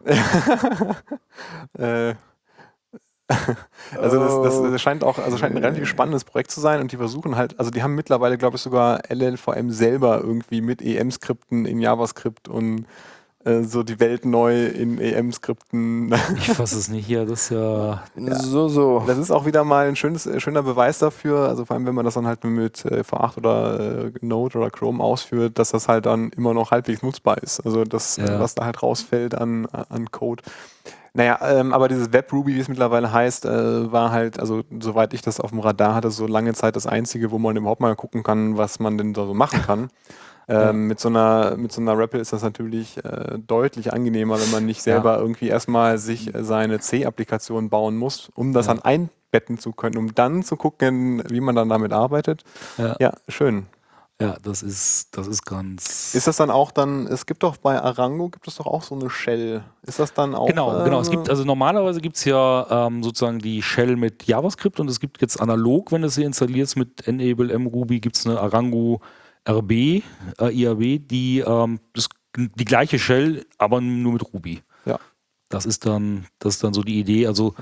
Also das scheint ein relativ spannendes Projekt zu sein und die versuchen halt, also die haben mittlerweile, glaube ich, sogar LLVM selber irgendwie mit EM-Skripten in JavaScript und so die Welt neu in EM-Skripten. Ich fasse es nicht hier, das ist ja. So. Das ist auch wieder mal ein schöner Beweis dafür, also vor allem, wenn man das dann halt mit V8 oder Node oder Chrome ausführt, dass das halt dann immer noch halbwegs nutzbar ist. Also das, was da halt rausfällt an Code. Naja, aber dieses Web-Ruby, wie es mittlerweile heißt, war halt, also soweit ich das auf dem Radar hatte, so lange Zeit das Einzige, wo man überhaupt mal gucken kann, was man denn da so machen kann. Mit so einer REPL ist das natürlich deutlich angenehmer, wenn man nicht selber irgendwie erstmal sich seine C-Applikation bauen muss, um das dann einbetten zu können, um dann zu gucken, wie man dann damit arbeitet. Ja, schön. Ja, das ist ganz. Ist das dann auch es gibt doch bei Arango, gibt es doch auch so eine Shell. Ist das dann auch? Genau. Es gibt, also normalerweise gibt es ja sozusagen die Shell mit JavaScript und es gibt jetzt analog, wenn du sie installierst mit Enable mruby, gibt es eine Arango IRB, die die gleiche Shell, aber nur mit Ruby. Ja. Das ist dann so die Idee. Also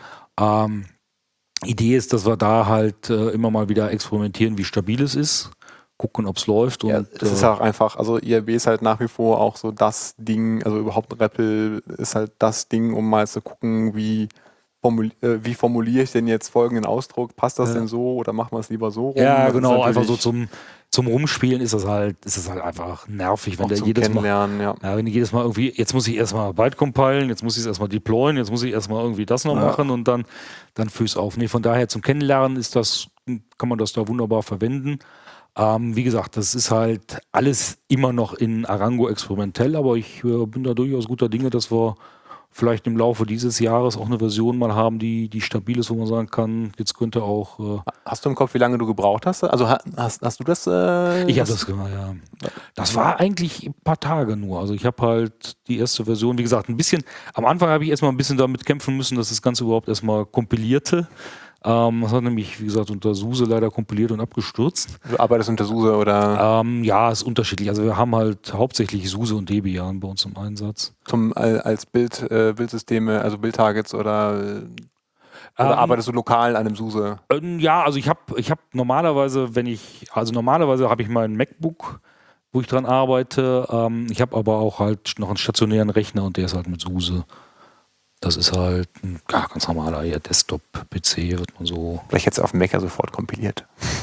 Idee ist, dass wir da halt immer mal wieder experimentieren, wie stabil es ist, gucken, ob es läuft. Und, es ist auch einfach, also IRB ist halt nach wie vor auch so das Ding, also überhaupt REPL ist halt das Ding, um mal zu gucken, wie formuliere ich denn jetzt folgenden Ausdruck? Passt das denn so oder machen wir es lieber so rum? Ja, genau, einfach so zum Rumspielen ist das halt einfach nervig, wenn der jedes Mal, wenn du jedes Mal irgendwie, jetzt muss ich erstmal Byte compilen, jetzt muss ich es erstmal deployen, jetzt muss ich erstmal irgendwie das noch machen und dann führ's auf. Nee, von daher zum Kennenlernen kann man das da wunderbar verwenden. Wie gesagt, das ist halt alles immer noch in Arango experimentell, aber ich bin da durchaus guter Dinge, dass wir vielleicht im Laufe dieses Jahres auch eine Version mal haben, die stabil ist, wo man sagen kann, jetzt könnte auch. Hast du im Kopf, wie lange du gebraucht hast? Also hast du das? Ich habe das gemacht, ja. Das war eigentlich ein paar Tage nur. Also ich habe halt die erste Version, wie gesagt, ein bisschen, am Anfang habe ich erstmal ein bisschen damit kämpfen müssen, dass das Ganze überhaupt erstmal kompilierte. Das hat nämlich, wie gesagt, unter SUSE leider kompiliert und abgestürzt. Du arbeitest unter SUSE oder? Ja, ist unterschiedlich. Also wir haben halt hauptsächlich SUSE und Debian bei uns im Einsatz. Als Bildsysteme, also Bildtargets oder? Oder arbeitest du lokal an einem SUSE? Ja, also ich hab normalerweise, normalerweise habe ich mein MacBook, wo ich dran arbeite. Ich habe aber auch halt noch einen stationären Rechner und der ist halt mit SUSE. Das ist halt ein ganz normaler Desktop-PC, wird man so. Vielleicht hättest du auf dem Mac ja sofort kompiliert.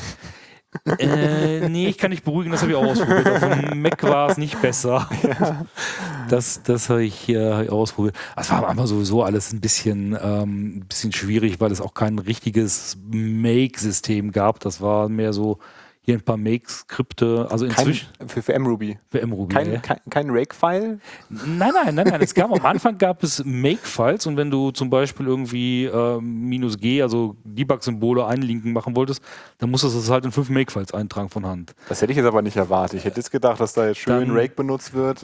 Nee, ich kann dich beruhigen, das habe ich auch ausprobiert. Auf dem Mac war es nicht besser. Ja. Das habe ich ausprobiert. Es war einfach sowieso alles ein bisschen schwierig, weil es auch kein richtiges Make-System gab. Das war mehr so hier ein paar Make-Skripte. Also inzwischen. Für MRuby. Für MRuby. Kein Rake-File? Nein. Am Anfang gab es Make-Files und wenn du zum Beispiel irgendwie -G, also Debug-Symbole einlinken machen wolltest, dann musstest du es halt in 5 Make-Files eintragen von Hand. Das hätte ich jetzt aber nicht erwartet. Ich hätte jetzt gedacht, dass da jetzt schön Rake benutzt wird,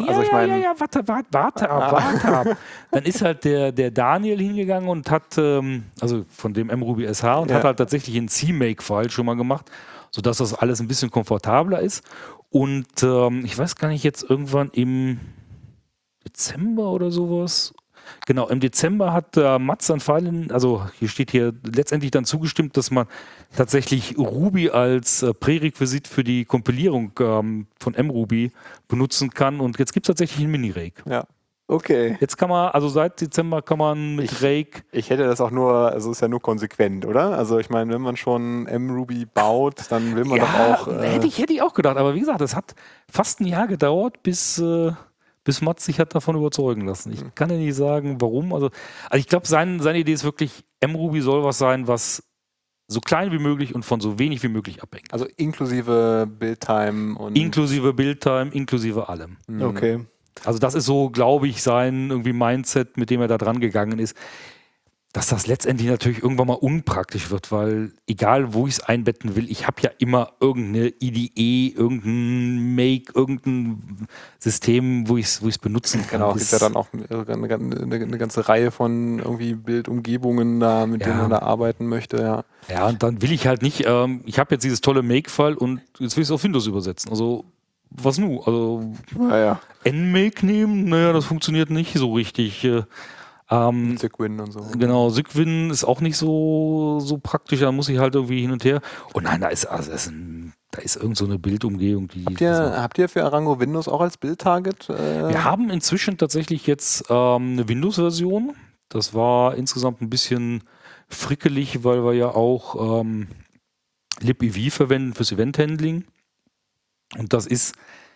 warte ab. Dann ist halt der Daniel hingegangen und hat, also von dem MRuby SH, und hat halt tatsächlich ein C-Make-File schon mal gemacht, sodass das alles ein bisschen komfortabler ist. Und ich weiß gar nicht, jetzt irgendwann im Dezember oder sowas. Genau, im Dezember hat Mats an Pfeilen, also hier steht hier letztendlich dann zugestimmt, dass man tatsächlich Ruby als Prärequisit für die Kompilierung von MRuby benutzen kann. Und jetzt gibt es tatsächlich einen Mini-Rake. Ja. Okay. Jetzt kann man, also seit Dezember kann man mit Rake. Ich hätte das auch nur, also ist ja nur konsequent, oder? Also ich meine, wenn man schon MRuby baut, dann will man doch auch. Hätte ich auch gedacht, aber wie gesagt, es hat fast ein Jahr gedauert, bis Mats sich hat davon überzeugen lassen. Ich kann ja nicht sagen, warum. Also ich glaube, seine Idee ist wirklich, MRuby soll was sein, was so klein wie möglich und von so wenig wie möglich abhängt. Also inklusive Build-Time und. Inklusive Build-Time, inklusive allem. Okay. Also das ist so, glaube ich, sein irgendwie Mindset, mit dem er da dran gegangen ist, dass das letztendlich natürlich irgendwann mal unpraktisch wird, weil egal, wo ich es einbetten will, ich habe ja immer irgendeine IDE, irgendein Make, irgendein System, wo ich es benutzen kann. Genau, es gibt ja dann auch eine ganze Reihe von irgendwie Bildumgebungen da, mit denen man da arbeiten möchte. Ja, ja, und dann will ich halt nicht, ich habe jetzt dieses tolle Make-File und jetzt will ich es auf Windows übersetzen. Also was nu? Also Nmake nehmen, das funktioniert nicht so richtig. Cygwin und so. Genau, Cygwin ist auch nicht so praktisch, da muss ich halt irgendwie hin und her. Und nein, da ist irgend so eine Bildumgebung. Habt ihr für Arango Windows auch als Bildtarget? Wir haben inzwischen tatsächlich jetzt eine Windows-Version. Das war insgesamt ein bisschen frickelig, weil wir ja auch libev verwenden fürs Event-Handling. Und das ist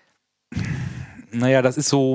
so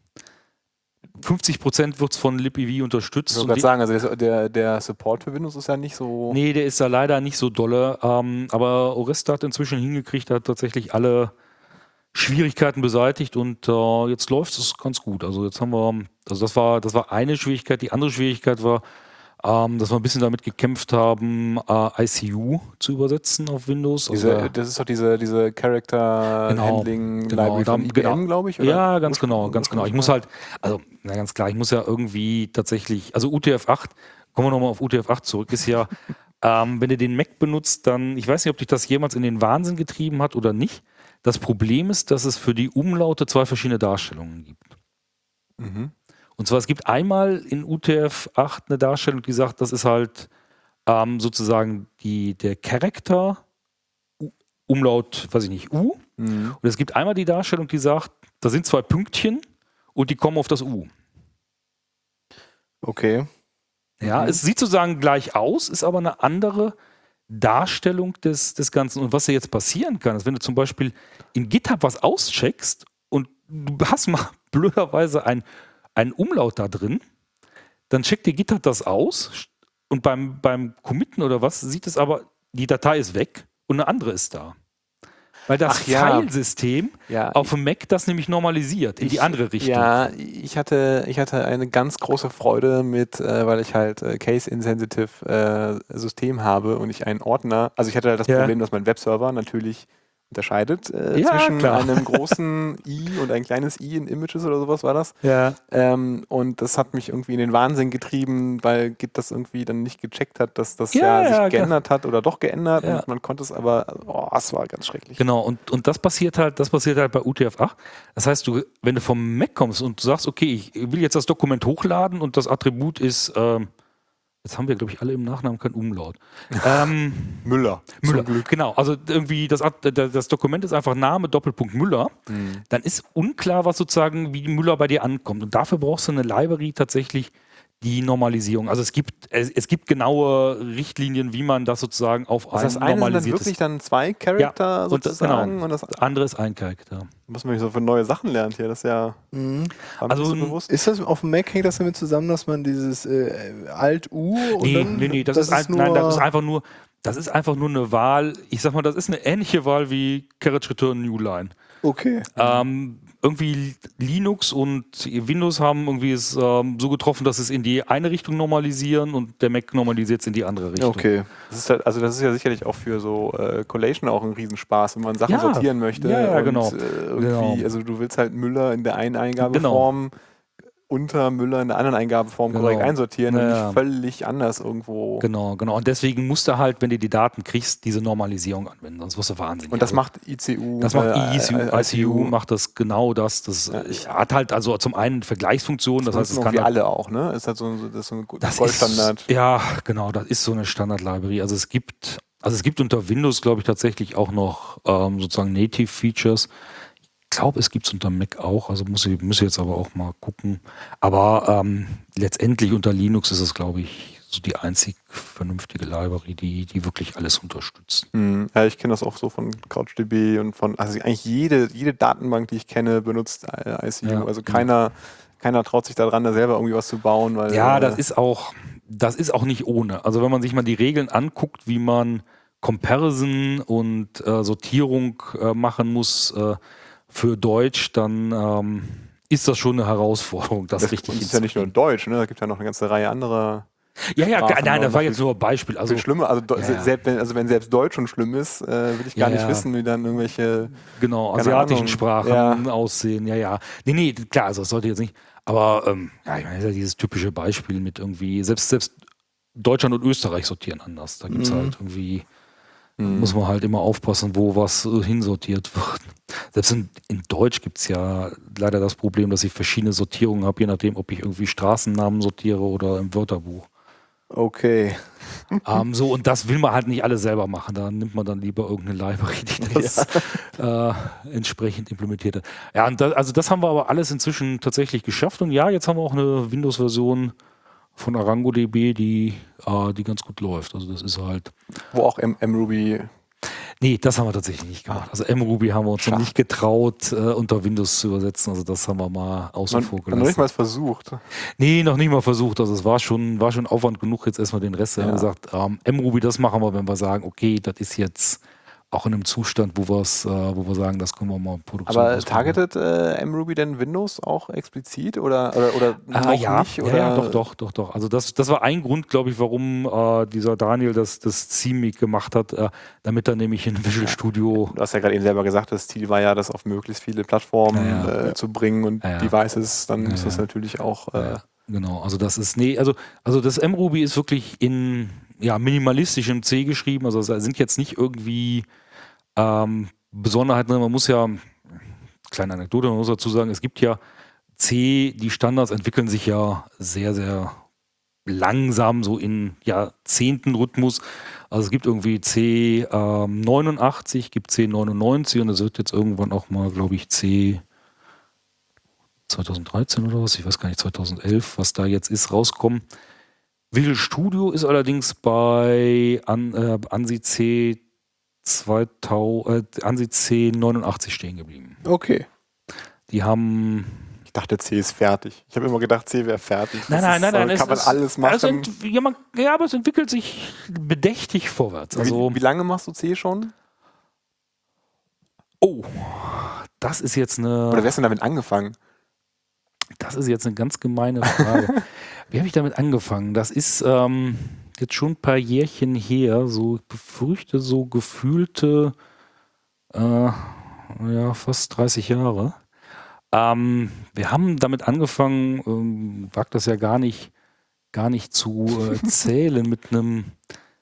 50% wird es von libev unterstützt. Ich wollte gerade sagen, also der Support für Windows ist ja nicht so. Nee, der ist da leider nicht so dolle. Aber Oresta hat inzwischen hingekriegt, hat tatsächlich alle Schwierigkeiten beseitigt und jetzt läuft es ganz gut. Also jetzt haben wir, also das war eine Schwierigkeit. Die andere Schwierigkeit war, dass wir ein bisschen damit gekämpft haben, ICU zu übersetzen auf Windows. Das ist doch diese Character-Handling-Library von IBM, glaube ich, oder? Ja, ganz genau. Ich muss halt, also ganz klar, ich muss ja irgendwie tatsächlich, also UTF-8, kommen wir nochmal auf UTF-8 zurück, ist ja, wenn du den Mac benutzt, dann, ich weiß nicht, ob dich das jemals in den Wahnsinn getrieben hat oder nicht. Das Problem ist, dass es für die Umlaute 2 verschiedene Darstellungen gibt. Mhm. Und zwar, es gibt einmal in UTF-8 eine Darstellung, die sagt, das ist halt sozusagen der Charakter, Umlaut, weiß ich nicht, U. Mhm. Und es gibt einmal die Darstellung, die sagt, da sind 2 Pünktchen und die kommen auf das U. Okay. Ja, es sieht sozusagen gleich aus, ist aber eine andere Darstellung des Ganzen. Und was ja jetzt passieren kann, ist, wenn du zum Beispiel in GitHub was auscheckst und du hast mal blöderweise ein Umlaut da drin, dann checkt dir GitHub das aus und beim Committen oder was sieht es aber, die Datei ist weg und eine andere ist da. Weil das Filesystem auf dem Mac das nämlich normalisiert in die andere Richtung. Ja, ich hatte eine ganz große Freude mit, weil ich halt Case-Insensitive System habe und ich einen Ordner, also ich hatte halt das Problem, dass mein Webserver natürlich unterscheidet zwischen einem großen I und ein kleines I in Images oder sowas war das. Ja. Und das hat mich irgendwie in den Wahnsinn getrieben, weil Git das irgendwie dann nicht gecheckt hat, dass das sich geändert hat oder doch geändert und man konnte es aber, es war ganz schrecklich. Genau, und das passiert halt bei UTF-8. Das heißt, wenn du vom Mac kommst und du sagst, okay, ich will jetzt das Dokument hochladen und das Attribut ist Jetzt haben wir, glaube ich, alle im Nachnamen kein Umlaut. Müller. Müller, genau. Also irgendwie das Dokument ist einfach Name, Doppelpunkt Müller. Dann ist unklar, was sozusagen, wie Müller bei dir ankommt. Und dafür brauchst du eine Library tatsächlich, die Normalisierung. Also es gibt genaue Richtlinien, wie man das sozusagen auf Das heißt, ein eine sind dann normalisiertes... wirklich dann 2 Charakter sozusagen? Genau. Und das andere ist ein Charakter. was man nicht so für neue Sachen lernt hier, das ist ja war mir Also nicht so bewusst. Ist das auf dem Mac, hängt das damit zusammen, dass man dieses Alt-U und dann, Nee, das ist einfach nur eine Wahl. Ich sag mal, das ist eine ähnliche Wahl wie Carriage Return New Line. Okay. Irgendwie Linux und Windows haben irgendwie es so getroffen, dass es in die eine Richtung normalisieren und der Mac normalisiert es in die andere Richtung. Okay. Das ist halt, also das ist ja sicherlich auch für so Collation auch ein Riesenspaß, wenn man Sachen Ja. sortieren möchte. Ja, und, genau. irgendwie, Genau. also du willst halt Müller in der einen Eingabeform unter Müller in der anderen Eingabeform Genau. korrekt einsortieren und Ja. nicht völlig anders irgendwo. Genau. Und deswegen musst du halt, wenn du die Daten kriegst, diese Normalisierung anwenden, sonst wirst du wahnsinnig. Und das macht ICU. Das macht ICU macht das genau das. Das hat halt also zum einen Vergleichsfunktionen, das heißt, es kann wie halt, alle auch, ne? Ist halt das ist so ein das Goldstandard. Ja, genau, das ist so eine Standard-Library. Also es gibt unter Windows, glaube ich, tatsächlich auch noch sozusagen Native-Features. Ich glaube, es gibt es unter Mac auch, also muss ich jetzt aber auch mal gucken. Aber letztendlich unter Linux ist es, glaube ich, so die einzig vernünftige Library, die wirklich alles unterstützt. Ja, ich kenne das auch so von CouchDB und also eigentlich jede Datenbank, die ich kenne, benutzt ICU. Ja. Also keiner traut sich daran, da selber irgendwie was zu bauen. Weil, Ja, das ist auch nicht ohne. Also wenn man sich mal die Regeln anguckt, wie man Comparison und Sortierung machen muss für Deutsch, dann ist das schon eine Herausforderung, das richtig ist ja nicht nur Deutsch, ne? Da gibt es ja noch eine ganze Reihe anderer. Ja, Sprachen nein, das noch war viel- jetzt nur ein Beispiel. Also Viel schlimmer, wenn selbst Deutsch schon schlimm ist, will ich gar nicht wissen, wie dann irgendwelche genau, keine asiatischen Ahnung. Sprachen aussehen. Ja. Nee, klar, also das sollte jetzt nicht. Aber ich meine, das ist ja dieses typische Beispiel mit irgendwie, selbst Deutschland und Österreich sortieren anders. Da gibt es halt irgendwie, muss man halt immer aufpassen, wo was hinsortiert wird. Selbst in Deutsch gibt es ja leider das Problem, dass ich verschiedene Sortierungen habe, je nachdem, ob ich irgendwie Straßennamen sortiere oder im Wörterbuch. Okay. Und das will man halt nicht alles selber machen. Da nimmt man dann lieber irgendeine Library, die das entsprechend implementiert hat. Ja, und das haben wir aber alles inzwischen tatsächlich geschafft. Und ja, jetzt haben wir auch eine Windows-Version von ArangoDB, die ganz gut läuft. Also das ist halt... wo auch MRuby. Nee, das haben wir tatsächlich nicht gemacht. Also MRuby haben wir uns noch nicht getraut, unter Windows zu übersetzen. Also das haben wir mal außen vor Noch nicht gelassen. mal versucht. Nee, noch nicht mal versucht. Also es war schon Aufwand genug, jetzt erstmal den Rest. Wir haben gesagt, MRuby, das machen wir, wenn wir sagen, okay, das ist jetzt auch in einem Zustand, wo wir sagen, das können wir mal in Produktion Aber ausprobieren. targetet MRuby denn Windows auch explizit oder noch nicht? Oder? Ja, doch. Also das war ein Grund, glaube ich, warum dieser Daniel das Theme gemacht hat, damit er nämlich in Visual Studio... Du hast ja gerade eben selber gesagt, das Ziel war ja, das auf möglichst viele Plattformen zu bringen und Devices, dann ist das natürlich auch... Genau, also das ist, also das MRuby ist wirklich in minimalistischem C geschrieben, also es sind jetzt nicht irgendwie Besonderheiten, man muss ja, kleine Anekdote, man muss dazu sagen, es gibt ja C, die Standards entwickeln sich ja sehr, sehr langsam, so in Jahrzehnten-Rhythmus. Also es gibt irgendwie C89, gibt C99 und es wird jetzt irgendwann auch mal, glaube ich, C 2013 oder was, ich weiß gar nicht, 2011, was da jetzt ist, rauskommen. Visual Studio ist allerdings bei ANSI C89 stehen geblieben. Okay. Die haben... Ich dachte, C ist fertig. Ich habe immer gedacht, C wäre fertig. Nein. Kann man alles machen. Aber es entwickelt sich bedächtig vorwärts. Also, wie lange machst du C schon? Oh, das ist jetzt eine... Oder wer ist denn damit angefangen? Das ist jetzt eine ganz gemeine Frage. Wie habe ich damit angefangen? Das ist jetzt schon ein paar Jährchen her, so, ich befürchte, so gefühlte fast 30 Jahre. Wir haben damit angefangen, wagt das ja gar nicht zu zählen mit einem,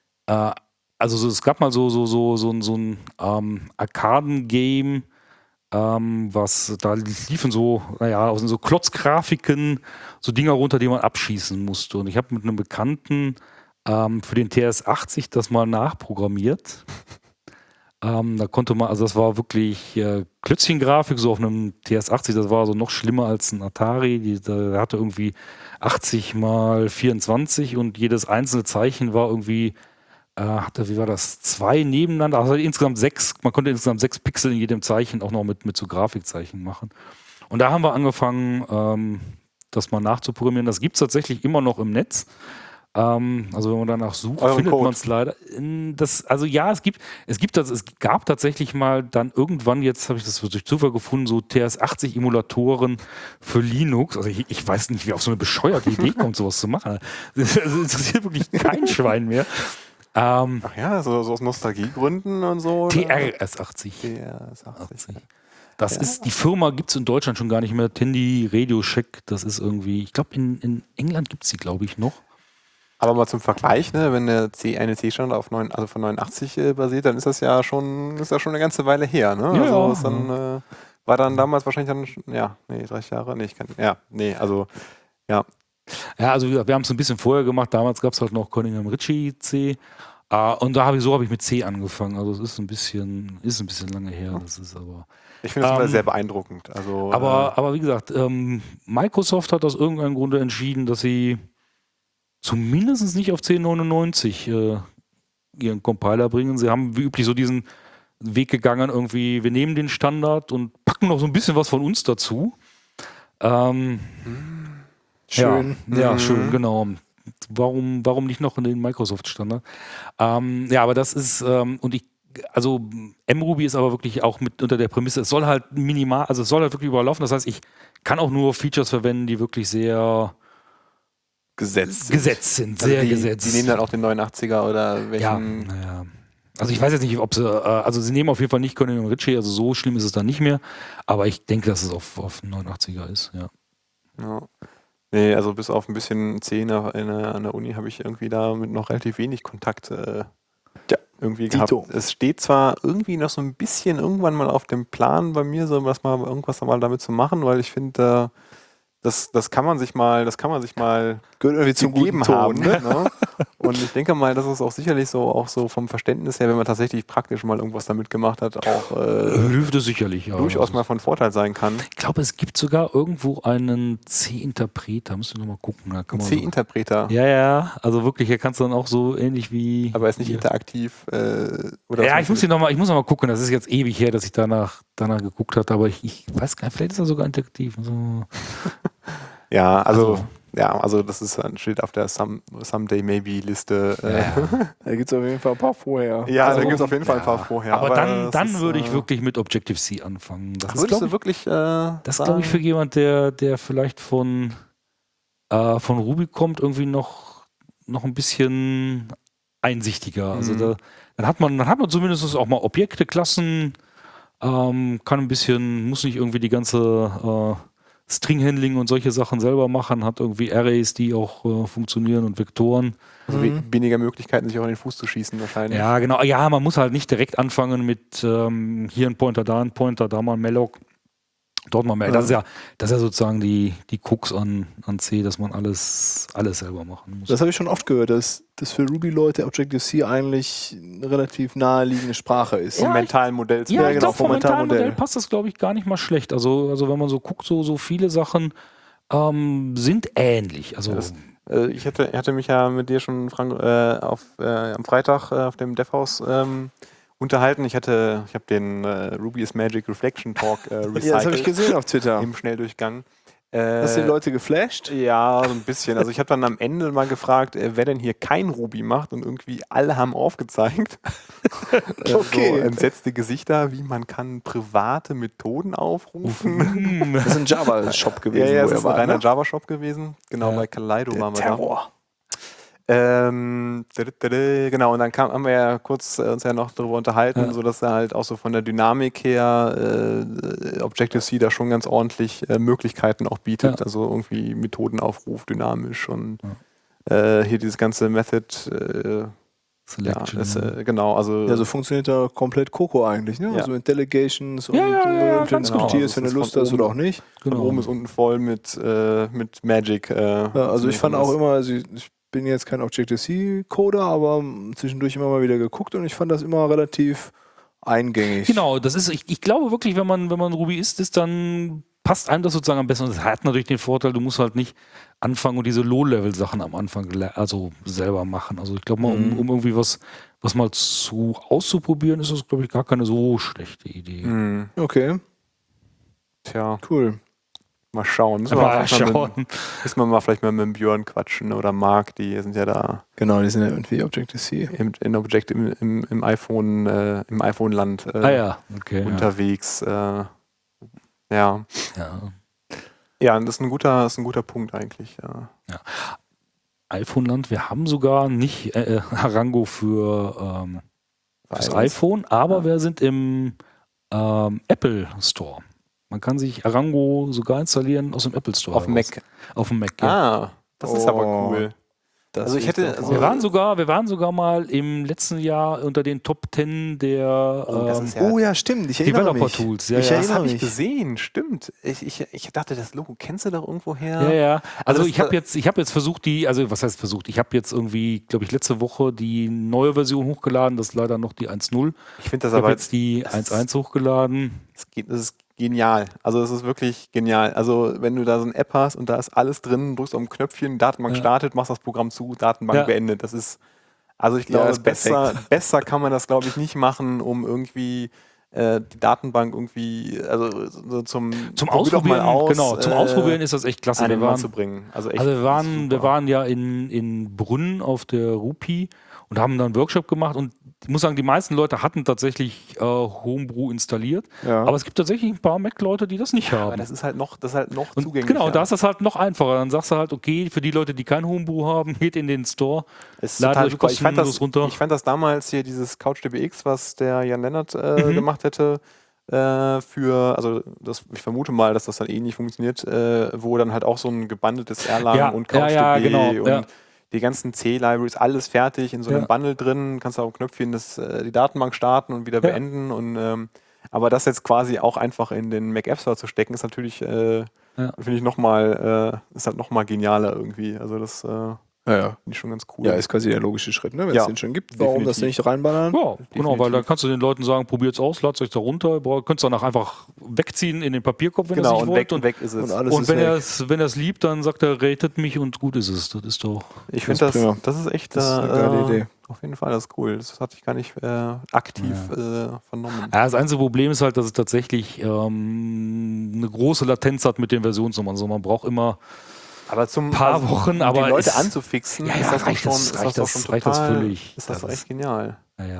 also es gab mal so ein Arkaden-Game, da liefen so, aus so Klotzgrafiken, so Dinger runter, die man abschießen musste. Und ich habe mit einem Bekannten für den TS-80 das mal nachprogrammiert. Da konnte man, also das war wirklich Klötzchengrafik, so auf einem TS-80, das war so noch schlimmer als ein Atari. Der hatte irgendwie 80 mal 24 und jedes einzelne Zeichen war irgendwie, wie war das, 2 nebeneinander, also insgesamt 6, man konnte insgesamt 6 Pixel in jedem Zeichen auch noch mit so Grafikzeichen machen. Und da haben wir angefangen, das mal nachzuprogrammieren. Das gibt es tatsächlich immer noch im Netz. Also wenn man danach sucht, findet man es leider. Es gab tatsächlich mal dann irgendwann, jetzt habe ich das durch Zufall gefunden, so TS-80-Emulatoren für Linux. Also ich weiß nicht, wie auf so eine bescheuerte Idee kommt, sowas zu machen. Das interessiert wirklich kein Schwein mehr. Ach ja, so aus Nostalgiegründen und so. TRS-80. TRS-80. Das ist, die Firma gibt es in Deutschland schon gar nicht mehr. Tandy Radio Shack, das ist irgendwie, ich glaube in England gibt es die, glaube ich, noch. Aber mal zum Vergleich, ne, wenn eine C-Standard auf von 89 basiert, dann ist das ja schon eine ganze Weile her, ne? Ja, also ist dann, war dann damals wahrscheinlich dann, 30 Jahre, ja. Ja, also wir haben es ein bisschen vorher gemacht, damals gab es halt noch Cunningham Ritchie C. Und da habe ich mit C angefangen. Also es ist ein bisschen lange her. Das ist aber. Ich finde es immer sehr beeindruckend. Also, aber wie gesagt, Microsoft hat aus irgendeinem Grunde entschieden, dass sie zumindest nicht auf 1099 ihren Compiler bringen. Sie haben wie üblich so diesen Weg gegangen, irgendwie, wir nehmen den Standard und packen noch so ein bisschen was von uns dazu. Schön. Ja, schön, genau. Warum nicht noch in den Microsoft-Standard? Aber das ist, mRuby ist aber wirklich auch mit unter der Prämisse, es soll halt wirklich überlaufen. Das heißt, ich kann auch nur Features verwenden, die wirklich sehr gesetzt sind. Also Sehr gesetzt. Die nehmen dann auch den 89er oder welchen. Ja. Also ich weiß jetzt nicht, ob sie nehmen auf jeden Fall nicht Cunningham Ritchie, also so schlimm ist es dann nicht mehr. Aber ich denke, dass es auf 89er ist, ja. Nee, also bis auf ein bisschen C an der Uni habe ich irgendwie damit noch relativ wenig Kontakt irgendwie gehabt. Dito. Es steht zwar irgendwie noch so ein bisschen irgendwann mal auf dem Plan bei mir, so irgendwas mal damit zu machen, weil ich finde, das kann man sich mal Gehört irgendwie zum gegeben guten Ton, haben. Ne? Und ich denke mal, dass es auch sicherlich auch so vom Verständnis her, wenn man tatsächlich praktisch mal irgendwas damit gemacht hat, auch hilft es sicherlich, ja. durchaus mal von Vorteil sein kann. Ich glaube, es gibt sogar irgendwo einen C-Interpreter. Müssen wir nochmal gucken. C-Interpreter? Ja. Also wirklich, hier kannst du dann auch so ähnlich wie... Aber er ist nicht interaktiv. Oder ja, ich muss noch mal gucken. Das ist jetzt ewig her, dass ich danach geguckt habe. Aber ich weiß gar nicht, vielleicht ist er sogar interaktiv. So. Ja, also das steht auf der Someday Maybe Liste. Da gibt es auf jeden Fall ein paar vorher. Ja, da gibt es auf jeden Fall ein paar vorher. Aber dann würde ich wirklich mit Objective-C anfangen. Das ist, glaube ich, für jemand, der vielleicht von Ruby kommt, irgendwie noch ein bisschen einsichtiger. Also dann hat man zumindest auch mal Objekte, Klassen, kann ein bisschen, muss nicht irgendwie die ganze String-Handling und solche Sachen selber machen, hat irgendwie Arrays, die auch funktionieren und Vektoren. Also weniger Möglichkeiten, sich auch in den Fuß zu schießen wahrscheinlich. Ja, genau. Ja, man muss halt nicht direkt anfangen mit hier ein Pointer, da mal ein Malloc, dort mal Malloc. Das ist ja sozusagen die Krux an C, dass man alles selber machen muss. Das habe ich schon oft gehört, dass für Ruby-Leute Objective-C eigentlich eine relativ naheliegende Sprache ist. Vom mentalen Modell Ja, ich glaube, vom mentalen Modell passt das, glaube ich, gar nicht mal schlecht. Also wenn man so guckt, so viele Sachen sind ähnlich. Also ich hatte mich ja mit dir schon, Frank, am Freitag auf dem DevHaus unterhalten. Ich habe den Ruby is Magic Reflection Talk recycelt. Ja, das habe ich gesehen auf Twitter. Im Schnelldurchgang. Hast du die Leute geflasht? Ja, so ein bisschen. Also ich habe dann am Ende mal gefragt, wer denn hier kein Ruby macht, und irgendwie alle haben aufgezeigt. Okay. So entsetzte Gesichter, wie man kann private Methoden aufrufen. Das ist ein Java-Shop gewesen. Ja, das ist ein reiner Java-Shop gewesen. Genau, bei Kaleido waren wir Terror. Genau, und dann haben wir ja kurz uns ja noch darüber unterhalten, so dass er halt auch so von der Dynamik her Objective-C da schon ganz ordentlich Möglichkeiten auch bietet, also irgendwie Methodenaufruf dynamisch und hier dieses ganze Method Selection. Genau, also Ja, so funktioniert da komplett Coco eigentlich, ne? Ja. Also mit Delegations und ja, du ganz diskutierst, genau. wenn du Das ist Lust von hast oder oben- auch nicht. von oben ist unten voll mit Magic. Ja, also ich fand auch immer, also ich bin jetzt kein Objective-C-Coder, aber zwischendurch immer mal wieder geguckt und ich fand das immer relativ eingängig. Genau, das ist, ich glaube wirklich, wenn man Ruby ist, dann passt einem das sozusagen am besten. Und es hat natürlich den Vorteil, du musst halt nicht anfangen und diese Low-Level-Sachen am Anfang selber machen. Also ich glaube mal, um irgendwie was mal auszuprobieren, ist das, glaube ich, gar keine so schlechte Idee. Okay, Tja, cool. mal schauen. Müssen wir mal vielleicht mal mit dem Björn quatschen oder Marc, die sind ja da Genau, die sind ja irgendwie Objective-C. im iPhone-Land Okay. unterwegs. Ja, Ja. das ist ein guter Punkt eigentlich. Ja. iPhone-Land, wir haben sogar nicht Arango für das Weiß. iPhone, aber wir sind im Apple Store. Man kann sich Arango sogar installieren aus dem Apple Store. Auf dem heraus. Mac. Auf dem Mac, ja. Das ist aber cool. Das Also ich will hätte- doch also- mal. Wir waren sogar mal im letzten Jahr unter den Top 10 der das ist ja- Oh ja, stimmt, ich erinnere mich. Developer-Tools. Ja, Ich ja. Das erinnere habe ich mich. gesehen, stimmt. Ich dachte, das Logo kennst du doch irgendwo her. Ja, ja. Also das- ich habe jetzt versucht, was heißt versucht? Ich habe jetzt irgendwie, glaube ich, letzte Woche die neue Version hochgeladen. Das ist leider noch die 1.0. Ich finde das Ich habe aber jetzt die 1.1 hochgeladen. das ist genial. Also es ist wirklich genial. Also wenn du da so eine App hast und da ist alles drin, drückst auf ein Knöpfchen, Datenbank Ja. startet, machst das Programm zu, Datenbank Ja. beendet. Das ist, also ich Ja, glaube, ist perfekt. besser kann man das, glaube ich, nicht machen, um irgendwie die Datenbank irgendwie, also so Zum probier doch Ausprobieren, mal aus, genau, zum Ausprobieren ist das echt klasse. an den Wir Mann waren, zu bringen. Also echt also wir super. waren ja in Brünn auf der Rupi und haben dann einen Workshop gemacht und ich muss sagen, die meisten Leute hatten tatsächlich Homebrew installiert, Ja. aber es gibt tatsächlich ein paar Mac-Leute, die das nicht Aber haben. das ist halt noch Und zugänglicher. genau, da ist das halt noch einfacher. Dann sagst du halt, okay, für die Leute, die kein Homebrew haben, geht in den Store, Ist ladet total euch super. kostenlos runter. Ich fand das damals hier, dieses CouchDBX, was der Jan Lennart gemacht hätte, ich vermute mal, dass das dann ähnlich funktioniert, wo dann halt auch so ein gebundeltes Erlang Ja, und ja, ja, CouchDB genau, und ja. die ganzen C-Libraries, alles fertig in so einem Ja. Bundle drin, kannst du auf dem Knöpfchen die Datenbank starten und wieder beenden und aber das jetzt quasi auch einfach in den Mac App Store zu stecken, ist natürlich, finde ich ist halt nochmal genialer irgendwie. Also das finde Ja. ich schon ganz cool. Ja, ist quasi der logische Schritt, ne? Wenn es Ja, den schon gibt, warum das definitiv. nicht reinballern? Ja, genau, weil da Definitiv. kannst du den Leuten sagen, probiert es aus, ladet euch da runter, könnt es danach einfach wegziehen in den Papierkorb, wenn ihr es Genau, nicht und wollt. weg ist es. Und alles Und ist wenn weg. er es liebt, dann sagt er, ratet mich und gut ist es. Das ist doch. Ich Das finde ist prima. das ist echt Das ist eine geile Idee. auf jeden Fall das ist cool. Das hatte ich gar nicht aktiv vernommen. Ja, das einzige Problem ist halt, dass es tatsächlich eine große Latenz hat mit den Versionsnummern. Also man braucht immer Aber zum paar Wochen, um aber die Leute ist- anzufixen, Ja, ist ja, das doch reicht schon, das- ist reicht doch das- schon reicht das total, völlig. ist das Das echt ist- genial.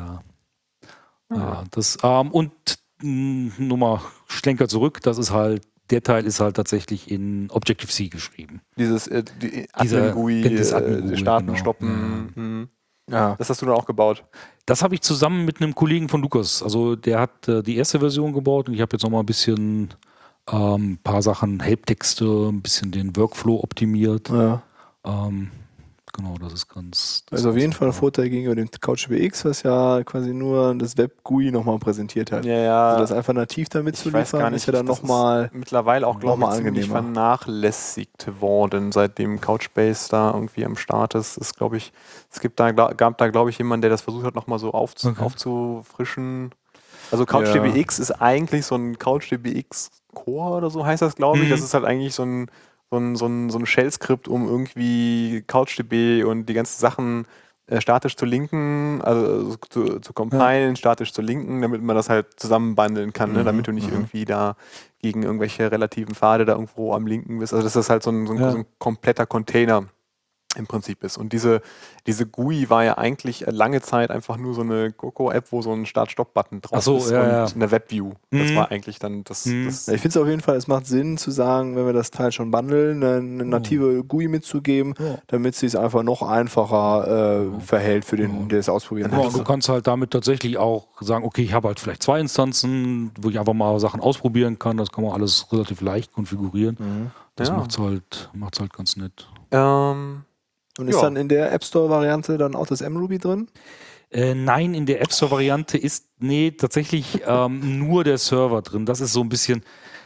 Ja, das, und nochmal Schlenker zurück, das ist halt, der Teil ist halt tatsächlich in Objective-C geschrieben. Dieses Dieser- Admin-GUI, das Admin-GUI, starten, genau. stoppen. Mhm. Ja. Das hast du dann auch gebaut. Das habe ich zusammen mit einem Kollegen von Lukas. Also der hat die erste Version gebaut und ich habe jetzt noch mal ein bisschen ein paar Sachen, Helptexte, ein bisschen den Workflow optimiert. Ja. Genau, das ist ganz. Das Also auf ist jeden Fall ein super. Vorteil gegenüber dem CouchDBX, was ja quasi nur das Web-GUI nochmal präsentiert hat. Ja, Also das einfach nativ damit zu ich weiß gar liefern, nicht. ist ja dann das ist nochmal. mittlerweile auch, glaube ich, nochmal ziemlich angenehmer. vernachlässigt worden, seitdem Couchbase da irgendwie am Start ist. Ist, glaube ich, gab da, glaube ich, jemanden, der das versucht hat, nochmal so aufzufrischen. Also CouchDBX ist eigentlich so ein CouchDBX Core oder so heißt das, glaube ich. Mhm. Das ist halt eigentlich so ein Shell-Skript, um irgendwie CouchDB und die ganzen Sachen statisch zu linken, also zu compilen, statisch zu linken, damit man das halt zusammen bundeln kann, ne? Damit du nicht irgendwie da gegen irgendwelche relativen Pfade da irgendwo am Linken bist. Also dass das halt so ein kompletter Container im Prinzip ist. Und diese GUI war ja eigentlich lange Zeit einfach nur so eine Coco-App, wo so ein Start-Stop-Button drauf Ach so, ist ja, und eine Webview. Das Mhm. war eigentlich dann das. Mhm. das Ja, ich finde es auf jeden Fall, es macht Sinn zu sagen, wenn wir das Teil schon bundeln, eine native GUI mitzugeben, Ja. damit es sich einfach noch einfacher verhält für den, der es ausprobieren Ja, und du möchte. kannst halt damit tatsächlich auch sagen, okay, ich habe halt vielleicht 2 Instanzen, wo ich einfach mal Sachen ausprobieren kann. Das kann man alles relativ leicht konfigurieren. Das Ja. macht's halt ganz nett. Und ist Ja. dann in der App Store Variante dann auch das mRuby drin? Nein, in der App Store-Variante ist tatsächlich nur der Server drin. Das ist so ein bisschen,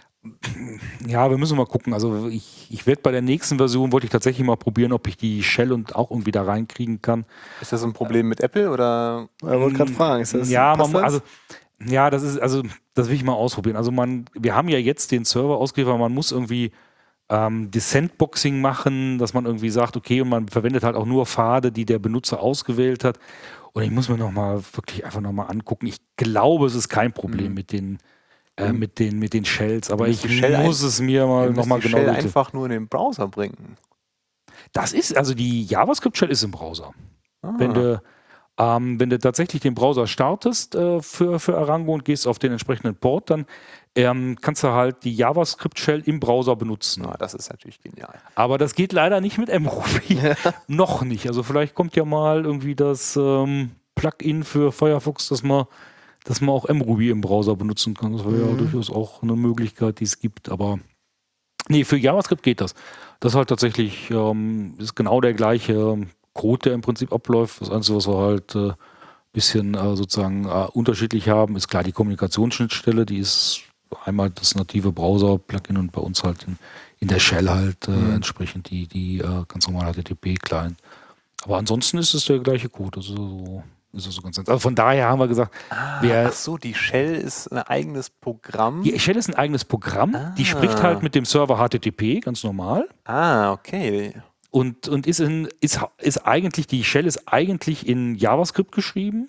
ja, wir müssen mal gucken. Also ich werde bei der nächsten Version, wollte ich tatsächlich mal probieren, ob ich die Shell und auch irgendwie da reinkriegen kann. Ist das ein Problem mit Apple oder? Ich wollte gerade fragen, ist das, Ja, passt das? das will ich mal ausprobieren. Also wir haben ja jetzt den Server ausgeliefert, man muss irgendwie die Sandboxing machen, dass man irgendwie sagt, okay, und man verwendet halt auch nur Pfade, die der Benutzer ausgewählt hat. Und ich muss mir wirklich einfach nochmal angucken. Ich glaube, es ist kein Problem mit den Shells, aber ich muss es mir mal nochmal genau Shell einfach nur in den Browser bringen. Das ist, also die JavaScript-Shell ist im Browser. Ah. Wenn du tatsächlich den Browser startest für Arango und gehst auf den entsprechenden Port, dann kannst du halt die JavaScript-Shell im Browser benutzen. Ja, das ist natürlich genial. Aber das geht leider nicht mit mRuby. Noch nicht. Also vielleicht kommt ja mal irgendwie das Plugin für Firefox, dass man auch mRuby im Browser benutzen kann. Das wäre ja durchaus auch eine Möglichkeit, die es gibt. Aber nee, für JavaScript geht das. Das halt tatsächlich ist genau der gleiche Code, der im Prinzip abläuft. Das Einzige, was wir halt ein bisschen sozusagen unterschiedlich haben, ist klar die Kommunikationsschnittstelle. Die ist einmal das native Browser-Plugin und bei uns halt in der Shell halt entsprechend die ganz normale HTTP-Client. Aber ansonsten ist es der gleiche Code. Also ist das so ganz. Also von daher haben wir gesagt, ach so, die Shell ist ein eigenes Programm. Die Shell ist ein eigenes Programm. Die spricht halt mit dem Server HTTP, ganz normal. Ah, okay. Und ist eigentlich, die Shell ist eigentlich in JavaScript geschrieben.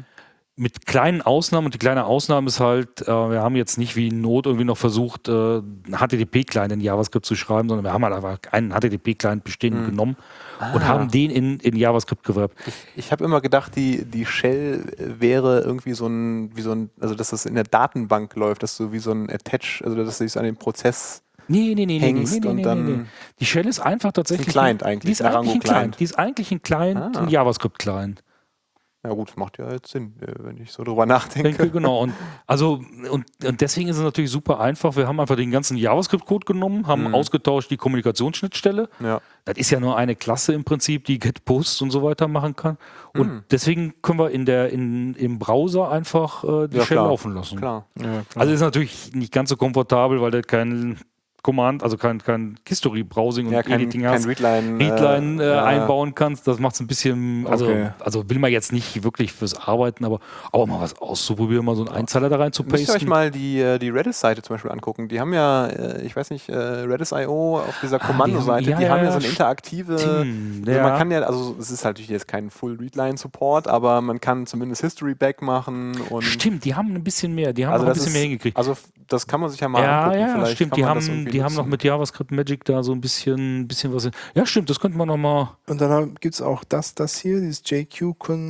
Mit kleinen Ausnahmen, und die kleine Ausnahme ist halt, wir haben jetzt nicht wie Node irgendwie noch versucht, einen HTTP-Client in JavaScript zu schreiben, sondern wir haben halt einfach einen HTTP-Client bestehenden genommen und haben den in JavaScript gewrappt. Ich habe immer gedacht, die Shell wäre irgendwie also dass das in der Datenbank läuft, dass so wie so ein Attach, also dass du es an den Prozess Nee. dann Die Shell ist einfach tatsächlich ein Client eigentlich, Die ist eigentlich ein Arango-Client. Client. Die ist eigentlich ein Client, ein JavaScript-Client. Ja gut, das macht ja jetzt Sinn, wenn ich so drüber nachdenke. Genau. Und deswegen ist es natürlich super einfach. Wir haben einfach den ganzen JavaScript-Code genommen, haben ausgetauscht die Kommunikationsschnittstelle. Ja. Das ist ja nur eine Klasse im Prinzip, die Get Posts und so weiter machen kann. Und deswegen können wir im Browser einfach die Shell laufen lassen. Klar. Ja, klar. Also ist natürlich nicht ganz so komfortabel, weil der kein Command, also kein History-Browsing und Editing kein hast, Readline einbauen kannst. Das macht es ein bisschen, also will man jetzt nicht wirklich fürs Arbeiten, aber auch mal was auszuprobieren, mal so einen Einzeiler da rein zu pasten. Müsst ihr euch mal die Redis-Seite zum Beispiel angucken. Die haben ja, ich weiß nicht, Redis.io auf dieser Kommandoseite, die haben ja so eine interaktive, man kann ja, also es ist natürlich jetzt kein Full-Readline-Support, aber man kann zumindest History-Back machen. Und Stimmt, die haben ein bisschen mehr, mehr hingekriegt. Also das kann man sich ja mal angucken. Ja, stimmt, die haben noch mit JavaScript Magic da so ein bisschen was. Ja, stimmt, das könnte man noch mal. Und dann gibt es auch das hier, dieses JQ.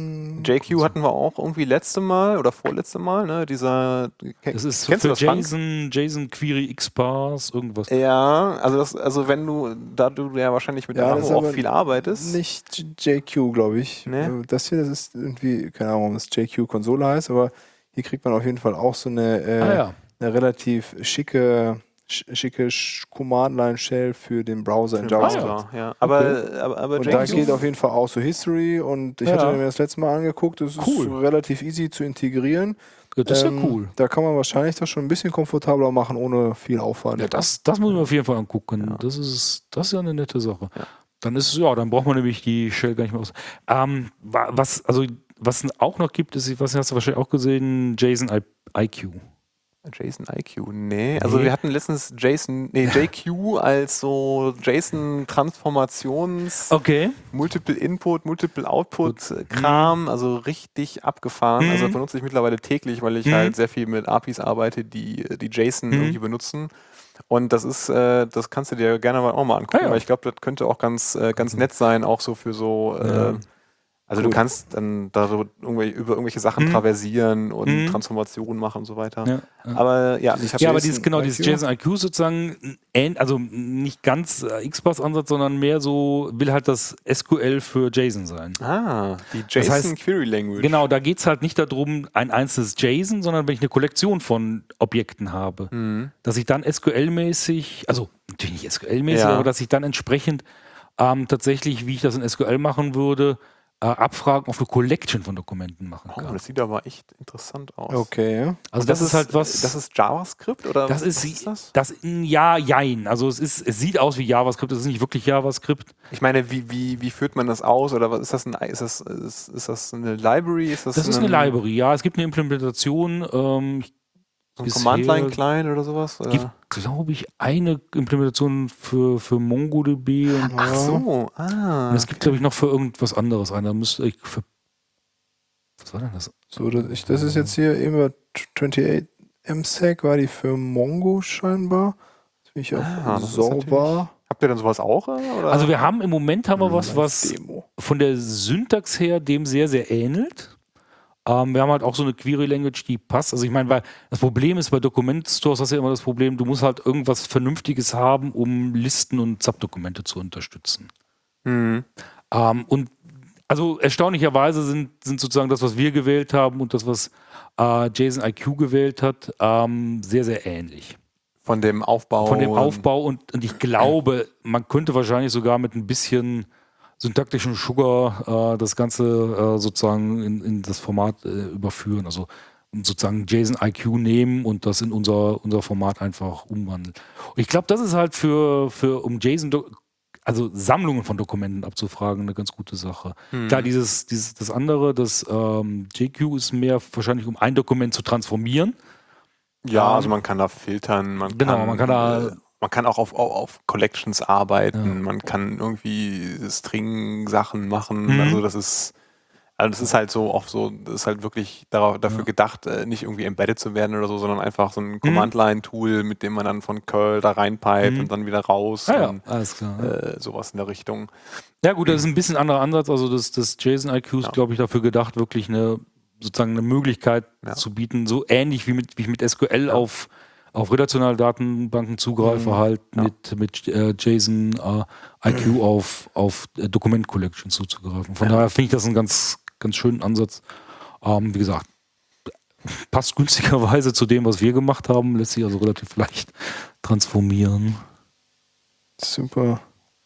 JQ hatten wir auch irgendwie letzte Mal oder vorletzte Mal, ne? Das ist für JSON Query XPath, irgendwas. Ja, also wenn da du ja wahrscheinlich mit Arango auch viel arbeitest. Nicht JQ, glaube ich. Nee? Das hier, das ist irgendwie, keine Ahnung, warum das JQ-Konsole heißt, aber hier kriegt man auf jeden Fall auch so eine relativ schicke Command-Line-Shell für den Browser in JavaScript. Ja. Aber und da geht auf jeden Fall auch so History und ich hatte mir das letzte Mal angeguckt, das ist relativ easy zu integrieren. Ja, das ist ja cool. Da kann man wahrscheinlich das schon ein bisschen komfortabler machen, ohne viel Aufwand. Ja, das muss man auf jeden Fall angucken. Ja. Das ist ja eine nette Sache. Ja. Dann braucht man nämlich die Shell gar nicht mehr aus. Was auch noch gibt, ist, was hast du wahrscheinlich auch gesehen, JSON IQ. JSON IQ, nee. Also wir hatten letztens JQ als so JSON-Transformations Multiple Input, Multiple Output-Kram, also richtig abgefahren. Also benutze ich mittlerweile täglich, weil ich halt sehr viel mit APIs arbeite, die JSON irgendwie benutzen. Und das kannst du dir gerne auch mal angucken, weil ich glaube, das könnte auch ganz nett sein, auch so für so also du kannst dann da so über irgendwelche Sachen traversieren und Transformationen machen und so weiter. Ja. Aber dieses JSON IQ sozusagen, also nicht ganz XPath-Ansatz, sondern mehr so, will halt das SQL für JSON sein. Die JSON Query Language. Genau, da geht es halt nicht darum, ein einzelnes JSON, sondern wenn ich eine Kollektion von Objekten habe, dass ich dann SQL-mäßig, also natürlich nicht SQL-mäßig, aber dass ich dann entsprechend tatsächlich, wie ich das in SQL machen würde, Abfragen auf eine Collection von Dokumenten machen Oh, kann. das sieht aber echt interessant aus. Okay. Also das ist halt was. Das ist JavaScript oder Das was ist das? ja, jein. Also es sieht aus wie JavaScript, es ist nicht wirklich JavaScript. Ich meine, wie führt man das aus? Oder was ist das ist das eine Library? Das ist eine Library, ja. Es gibt eine Implementation. So ein bisher Command-Line-Client oder sowas? Es gibt, glaube ich, eine Implementation für MongoDB. Und, Ach so, und es gibt, glaube ich, noch für irgendwas anderes eine. Da müsste ich was war denn das? So, das ist jetzt hier immer 28 MSEC, war die für Mongo scheinbar. Das bin ich auch das ist sauber. Habt ihr dann sowas auch? Oder? Also wir haben im Moment was Demo. von der Syntax her dem sehr, sehr ähnelt. Wir haben halt auch so eine Query-Language, die passt. Also ich meine, weil das Problem ist, bei Dokument-Stores hast du ja immer das Problem, du musst halt irgendwas Vernünftiges haben, um Listen und Subdokumente zu unterstützen. Mhm. Und also erstaunlicherweise sind sozusagen das, was wir gewählt haben und das, was JSON-IQ gewählt hat, sehr, sehr ähnlich. Von dem Aufbau. Von dem Aufbau und ich glaube, man könnte wahrscheinlich sogar mit ein bisschen syntaktischen Sugar das Ganze sozusagen in das Format überführen. Also sozusagen JSON-IQ nehmen und das in unser Format einfach umwandeln. Und ich glaube, das ist halt um JSON, also Sammlungen von Dokumenten abzufragen, eine ganz gute Sache. Klar, das andere, das JQ ist mehr wahrscheinlich, um ein Dokument zu transformieren. Ja, also man kann da filtern. Man kann auch auf Collections arbeiten. Ja. Man kann irgendwie String-Sachen machen. Also das ist halt so oft so, das ist halt wirklich dafür gedacht, nicht irgendwie embedded zu werden oder so, sondern einfach so ein Command-Line-Tool, mit dem man dann von Curl da reinpipet und dann wieder raus. Alles klar. Sowas in der Richtung. Ja gut, das ist ein bisschen anderer Ansatz. Also das JSON-IQ ist, glaube ich, dafür gedacht, wirklich sozusagen eine Möglichkeit zu bieten, so ähnlich wie ich mit SQL auf relationale Datenbanken zugreife, halt mit JSON IQ auf Document Collection zuzugreifen. Von daher finde ich das einen ganz, ganz schönen Ansatz. Wie gesagt, passt günstigerweise zu dem, was wir gemacht haben, lässt sich also relativ leicht transformieren. Super.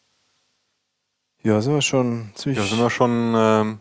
Ja, sind wir schon ziemlich. Ja, sind wir schon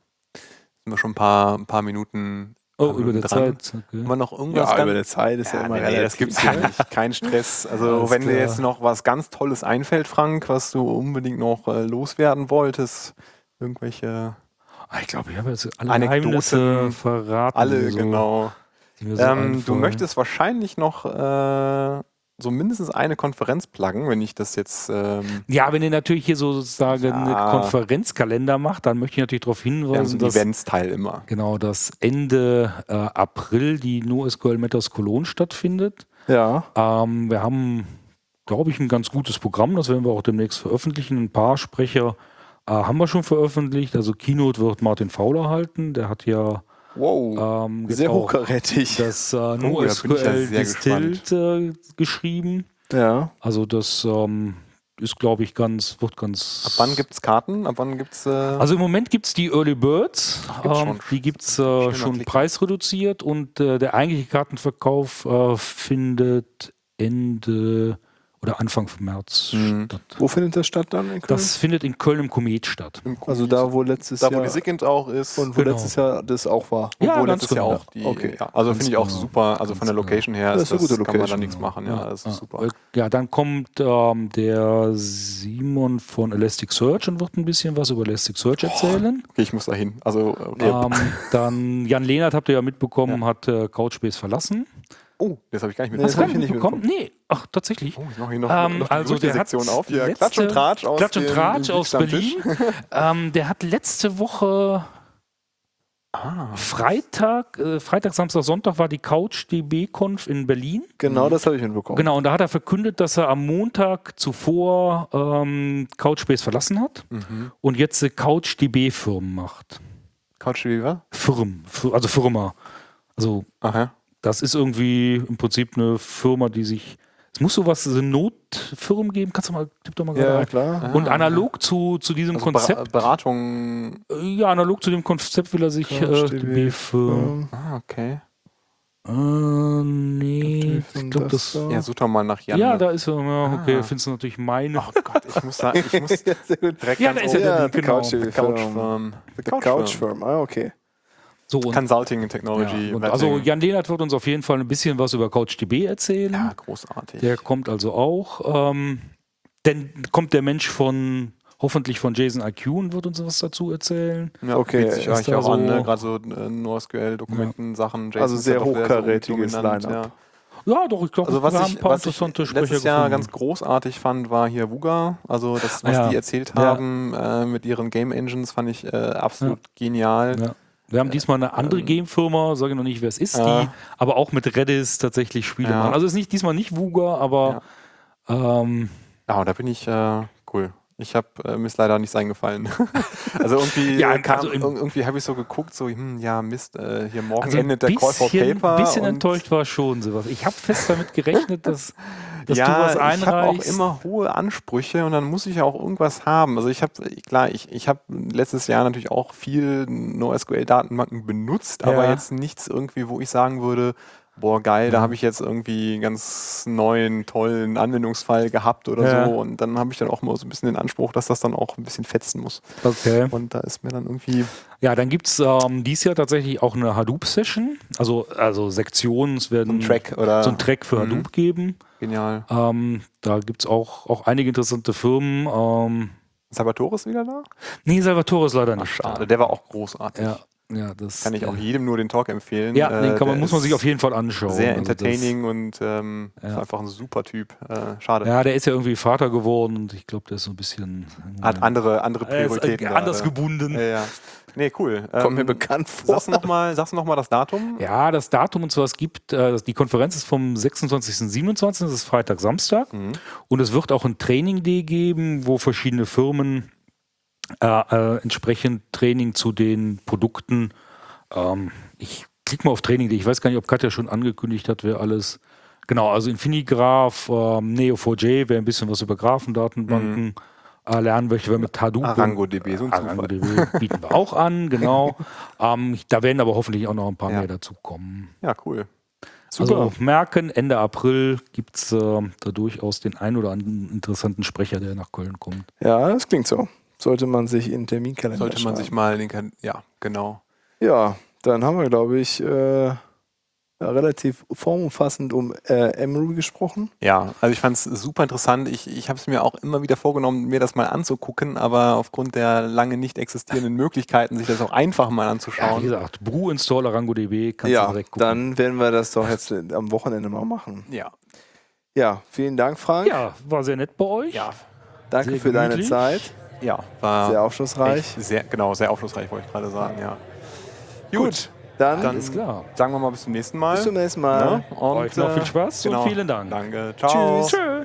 ein paar Minuten. Über der Zeit. Okay. Haben wir noch irgendwas? Ja, über der Zeit ist ja immer relativ. Das gibt's ja nicht. Kein Stress. Also wenn dir jetzt noch was ganz Tolles einfällt, Frank, was du unbedingt noch loswerden wolltest, irgendwelche Ich glaube, ich habe jetzt alle Anekdoten Geheimnisse verraten. Alle, so, genau. die mir so Du einfallen. möchtest wahrscheinlich noch so mindestens eine Konferenz pluggen, wenn ich das jetzt... Ja, wenn ihr natürlich hier sozusagen einen Konferenzkalender macht, dann möchte ich natürlich darauf hinweisen, so dass Events-Teil immer. genau, dass Ende April die NoSQL Matters Cologne stattfindet. Ja. Wir haben, glaube ich, ein ganz gutes Programm, das werden wir auch demnächst veröffentlichen. Ein paar Sprecher haben wir schon veröffentlicht. Also Keynote wird Martin Fauler halten, der hat ja Wow. jetzt Sehr auch hochkarätig. das da bin ich ja NoSQL sehr Distilled geschrieben. Ja. Also das ist, glaube ich, wird ganz... Ab wann gibt es Karten? Ab wann gibt es... Also im Moment gibt es die Early Birds, schon. die gibt es Schnell mal schon klicken. preisreduziert und der eigentliche Kartenverkauf findet Ende oder Anfang März statt. Wo findet das statt dann in Köln? Das findet in Köln im Komet statt. Also da, wo letztes da, Jahr. wo die SIGINT auch ist. Und wo Genau. letztes Jahr das auch war. Und Ja, wo ganz letztes Jahr genau. auch die... Okay. Ja, also Ganz finde ich auch genau. super. Also von der Ganz Location her Das ist eine gute kann man da Location. nichts machen. Ja, das ist super. Ja, dann kommt der Simon von Elasticsearch und wird ein bisschen was über Elasticsearch erzählen. Okay, ich muss da hin. Also, Dann Jan Lehnert, habt ihr ja mitbekommen, hat Couchbase verlassen. oh, das habe ich gar nicht Nee, das mitbekommen. hab ich nicht mitbekommen. Nee, ach, tatsächlich. Oh, ich mache hier noch, Also die der hat Sektion auf. Hier, letzte- Klatsch und Tratsch aus, Klatsch und dem Tratsch aus Stammtisch. Berlin. Der hat letzte Woche Freitag, Samstag, Sonntag war die CouchDB-Conf in Berlin. Genau, das habe ich mitbekommen. Genau, und da hat er verkündet, dass er am Montag zuvor Couchbase verlassen hat und jetzt CouchDB-Firmen macht. CouchDB, was? Also Firma. Also Aha. das ist irgendwie im Prinzip eine Firma, die sich... Es muss sowas, so Notfirmen geben. Tipp doch mal gerade Ja, rein. klar. Und analog zu diesem Also Konzept, Beratung. ja, analog zu dem Konzept will er sich CouchDB DB-Firmen. Okay. Nee, ich glaube, das. Ja, such doch mal nach Jan. Ja, da ist er. Ja, okay, Ah. findest du natürlich meine. Oh Gott, ich muss Sehr gut. direkt Ja, ganz da ist ja oben. der Ja, Link, The genau. Couch The Couch Firm. The Couch Firm, okay. So, und, Consulting and Technology. ja, und Wedding. also Jan Lehnert wird uns auf jeden Fall ein bisschen was über CouchDB erzählen. Ja, großartig. Der kommt also auch. Dann kommt der Mensch hoffentlich von Jason IQ und wird uns was dazu erzählen. Ja, Okay, bietet sich ist eigentlich da auch an, so- ne? Gerade so NoSQL-Dokumenten, Sachen. Also ist sehr ja doch wieder hochkarätiges dominant, Line-up. Ja, doch, ich glaube, Also wir haben ein paar was ich interessante Sprecher letztes Jahr gefunden. ganz großartig fand, war hier Wuga. Also das, was Ja. die erzählt Ja. haben mit ihren Game Engines, fand ich absolut genial. Ja. Wir haben diesmal eine andere Game-Firma, sage noch nicht, wer es ist, die aber auch mit Redis tatsächlich Spiele Ja. machen. Also es ist diesmal nicht Wuga, aber Ja, und da bin ich cool. Ich habe mir ist leider nichts eingefallen. Also irgendwie, Ja, also irgendwie habe ich so geguckt, so, ja Mist, hier morgen also endet der Call for Paper. Ein bisschen und enttäuscht war schon sowas. Ich habe fest damit gerechnet, dass du was ich habe auch einreichst. immer hohe Ansprüche und dann muss ich auch irgendwas haben. Also ich habe letztes Jahr natürlich auch viel NoSQL-Datenbanken benutzt, aber Ja. jetzt nichts irgendwie, wo ich sagen würde, boah geil, da habe ich jetzt irgendwie einen ganz neuen, tollen Anwendungsfall gehabt oder Ja. so. Und dann habe ich dann auch mal so ein bisschen den Anspruch, dass das dann auch ein bisschen fetzen muss. Okay. Und da ist mir dann irgendwie... Ja, dann gibt es dieses Jahr tatsächlich auch eine Hadoop-Session. Also Sektionen, es werden So ein Track für Hadoop geben. Genial. Da gibt es auch einige interessante Firmen. Salvatore ist wieder da? Nee, Salvatore ist leider Ach, nicht schade, da. der war auch großartig. Ja, das Kann ich auch jedem nur den Talk empfehlen. Ja, den Der muss man ist sich auf jeden Fall anschauen. Sehr Also entertaining und ist einfach ein super Typ. Schade. Ja, der ist ja irgendwie Vater geworden und ich glaube, der ist so ein bisschen Hat andere er ist Prioritäten. anders gerade. gebunden. Ja. Nee, cool. Kommt mir bekannt vor. Sagst du noch mal das Datum? Ja, das Datum und zwar, es gibt, die Konferenz ist vom 26. und 27. Das ist Freitag, Samstag. Und es wird auch ein Training Day geben, wo verschiedene Firmen entsprechend Training zu den Produkten. Ich klicke mal auf Training Day. Ich weiß gar nicht, ob Katja schon angekündigt hat, wer alles. Genau, also Infinigraph, Neo4j, wer ein bisschen was über Graphendatenbanken lernen möchte, wer mit Hadoop. ArangoDB, so ein Zufall. ArangoDB bieten wir auch an, genau. Da werden aber hoffentlich auch noch ein paar mehr dazu kommen. Ja, cool. Super. Also merken, Ende April gibt es da durchaus den einen oder anderen interessanten Sprecher, der nach Köln kommt. Ja, das klingt so. Sollte man sich in den Terminkalender Sollte man sich mal ja, genau. Ja, dann haben wir, glaube ich, relativ formumfassend um MRuby gesprochen. Ja, also ich fand es super interessant. Ich habe es mir auch immer wieder vorgenommen, mir das mal anzugucken, aber aufgrund der lange nicht existierenden Möglichkeiten, sich das auch einfach mal Ja, wie anzuschauen. gesagt, Brew-Installer ArangoDB kannst du direkt gucken. dann werden wir das doch jetzt am Wochenende mal machen. Ja. Ja, vielen Dank, Frank. Ja, war sehr nett bei euch. Ja. Danke sehr für deine gemütlich. Zeit. Ja, war Sehr aufschlussreich. echt sehr aufschlussreich, wollte ich gerade sagen, ja. Gut, dann Alles klar. Sagen wir mal bis zum nächsten Mal. bis zum nächsten Mal. Ne? Und, Euch noch viel Spaß und vielen Dank. Danke. Ciao. Tschüss. Tschüss.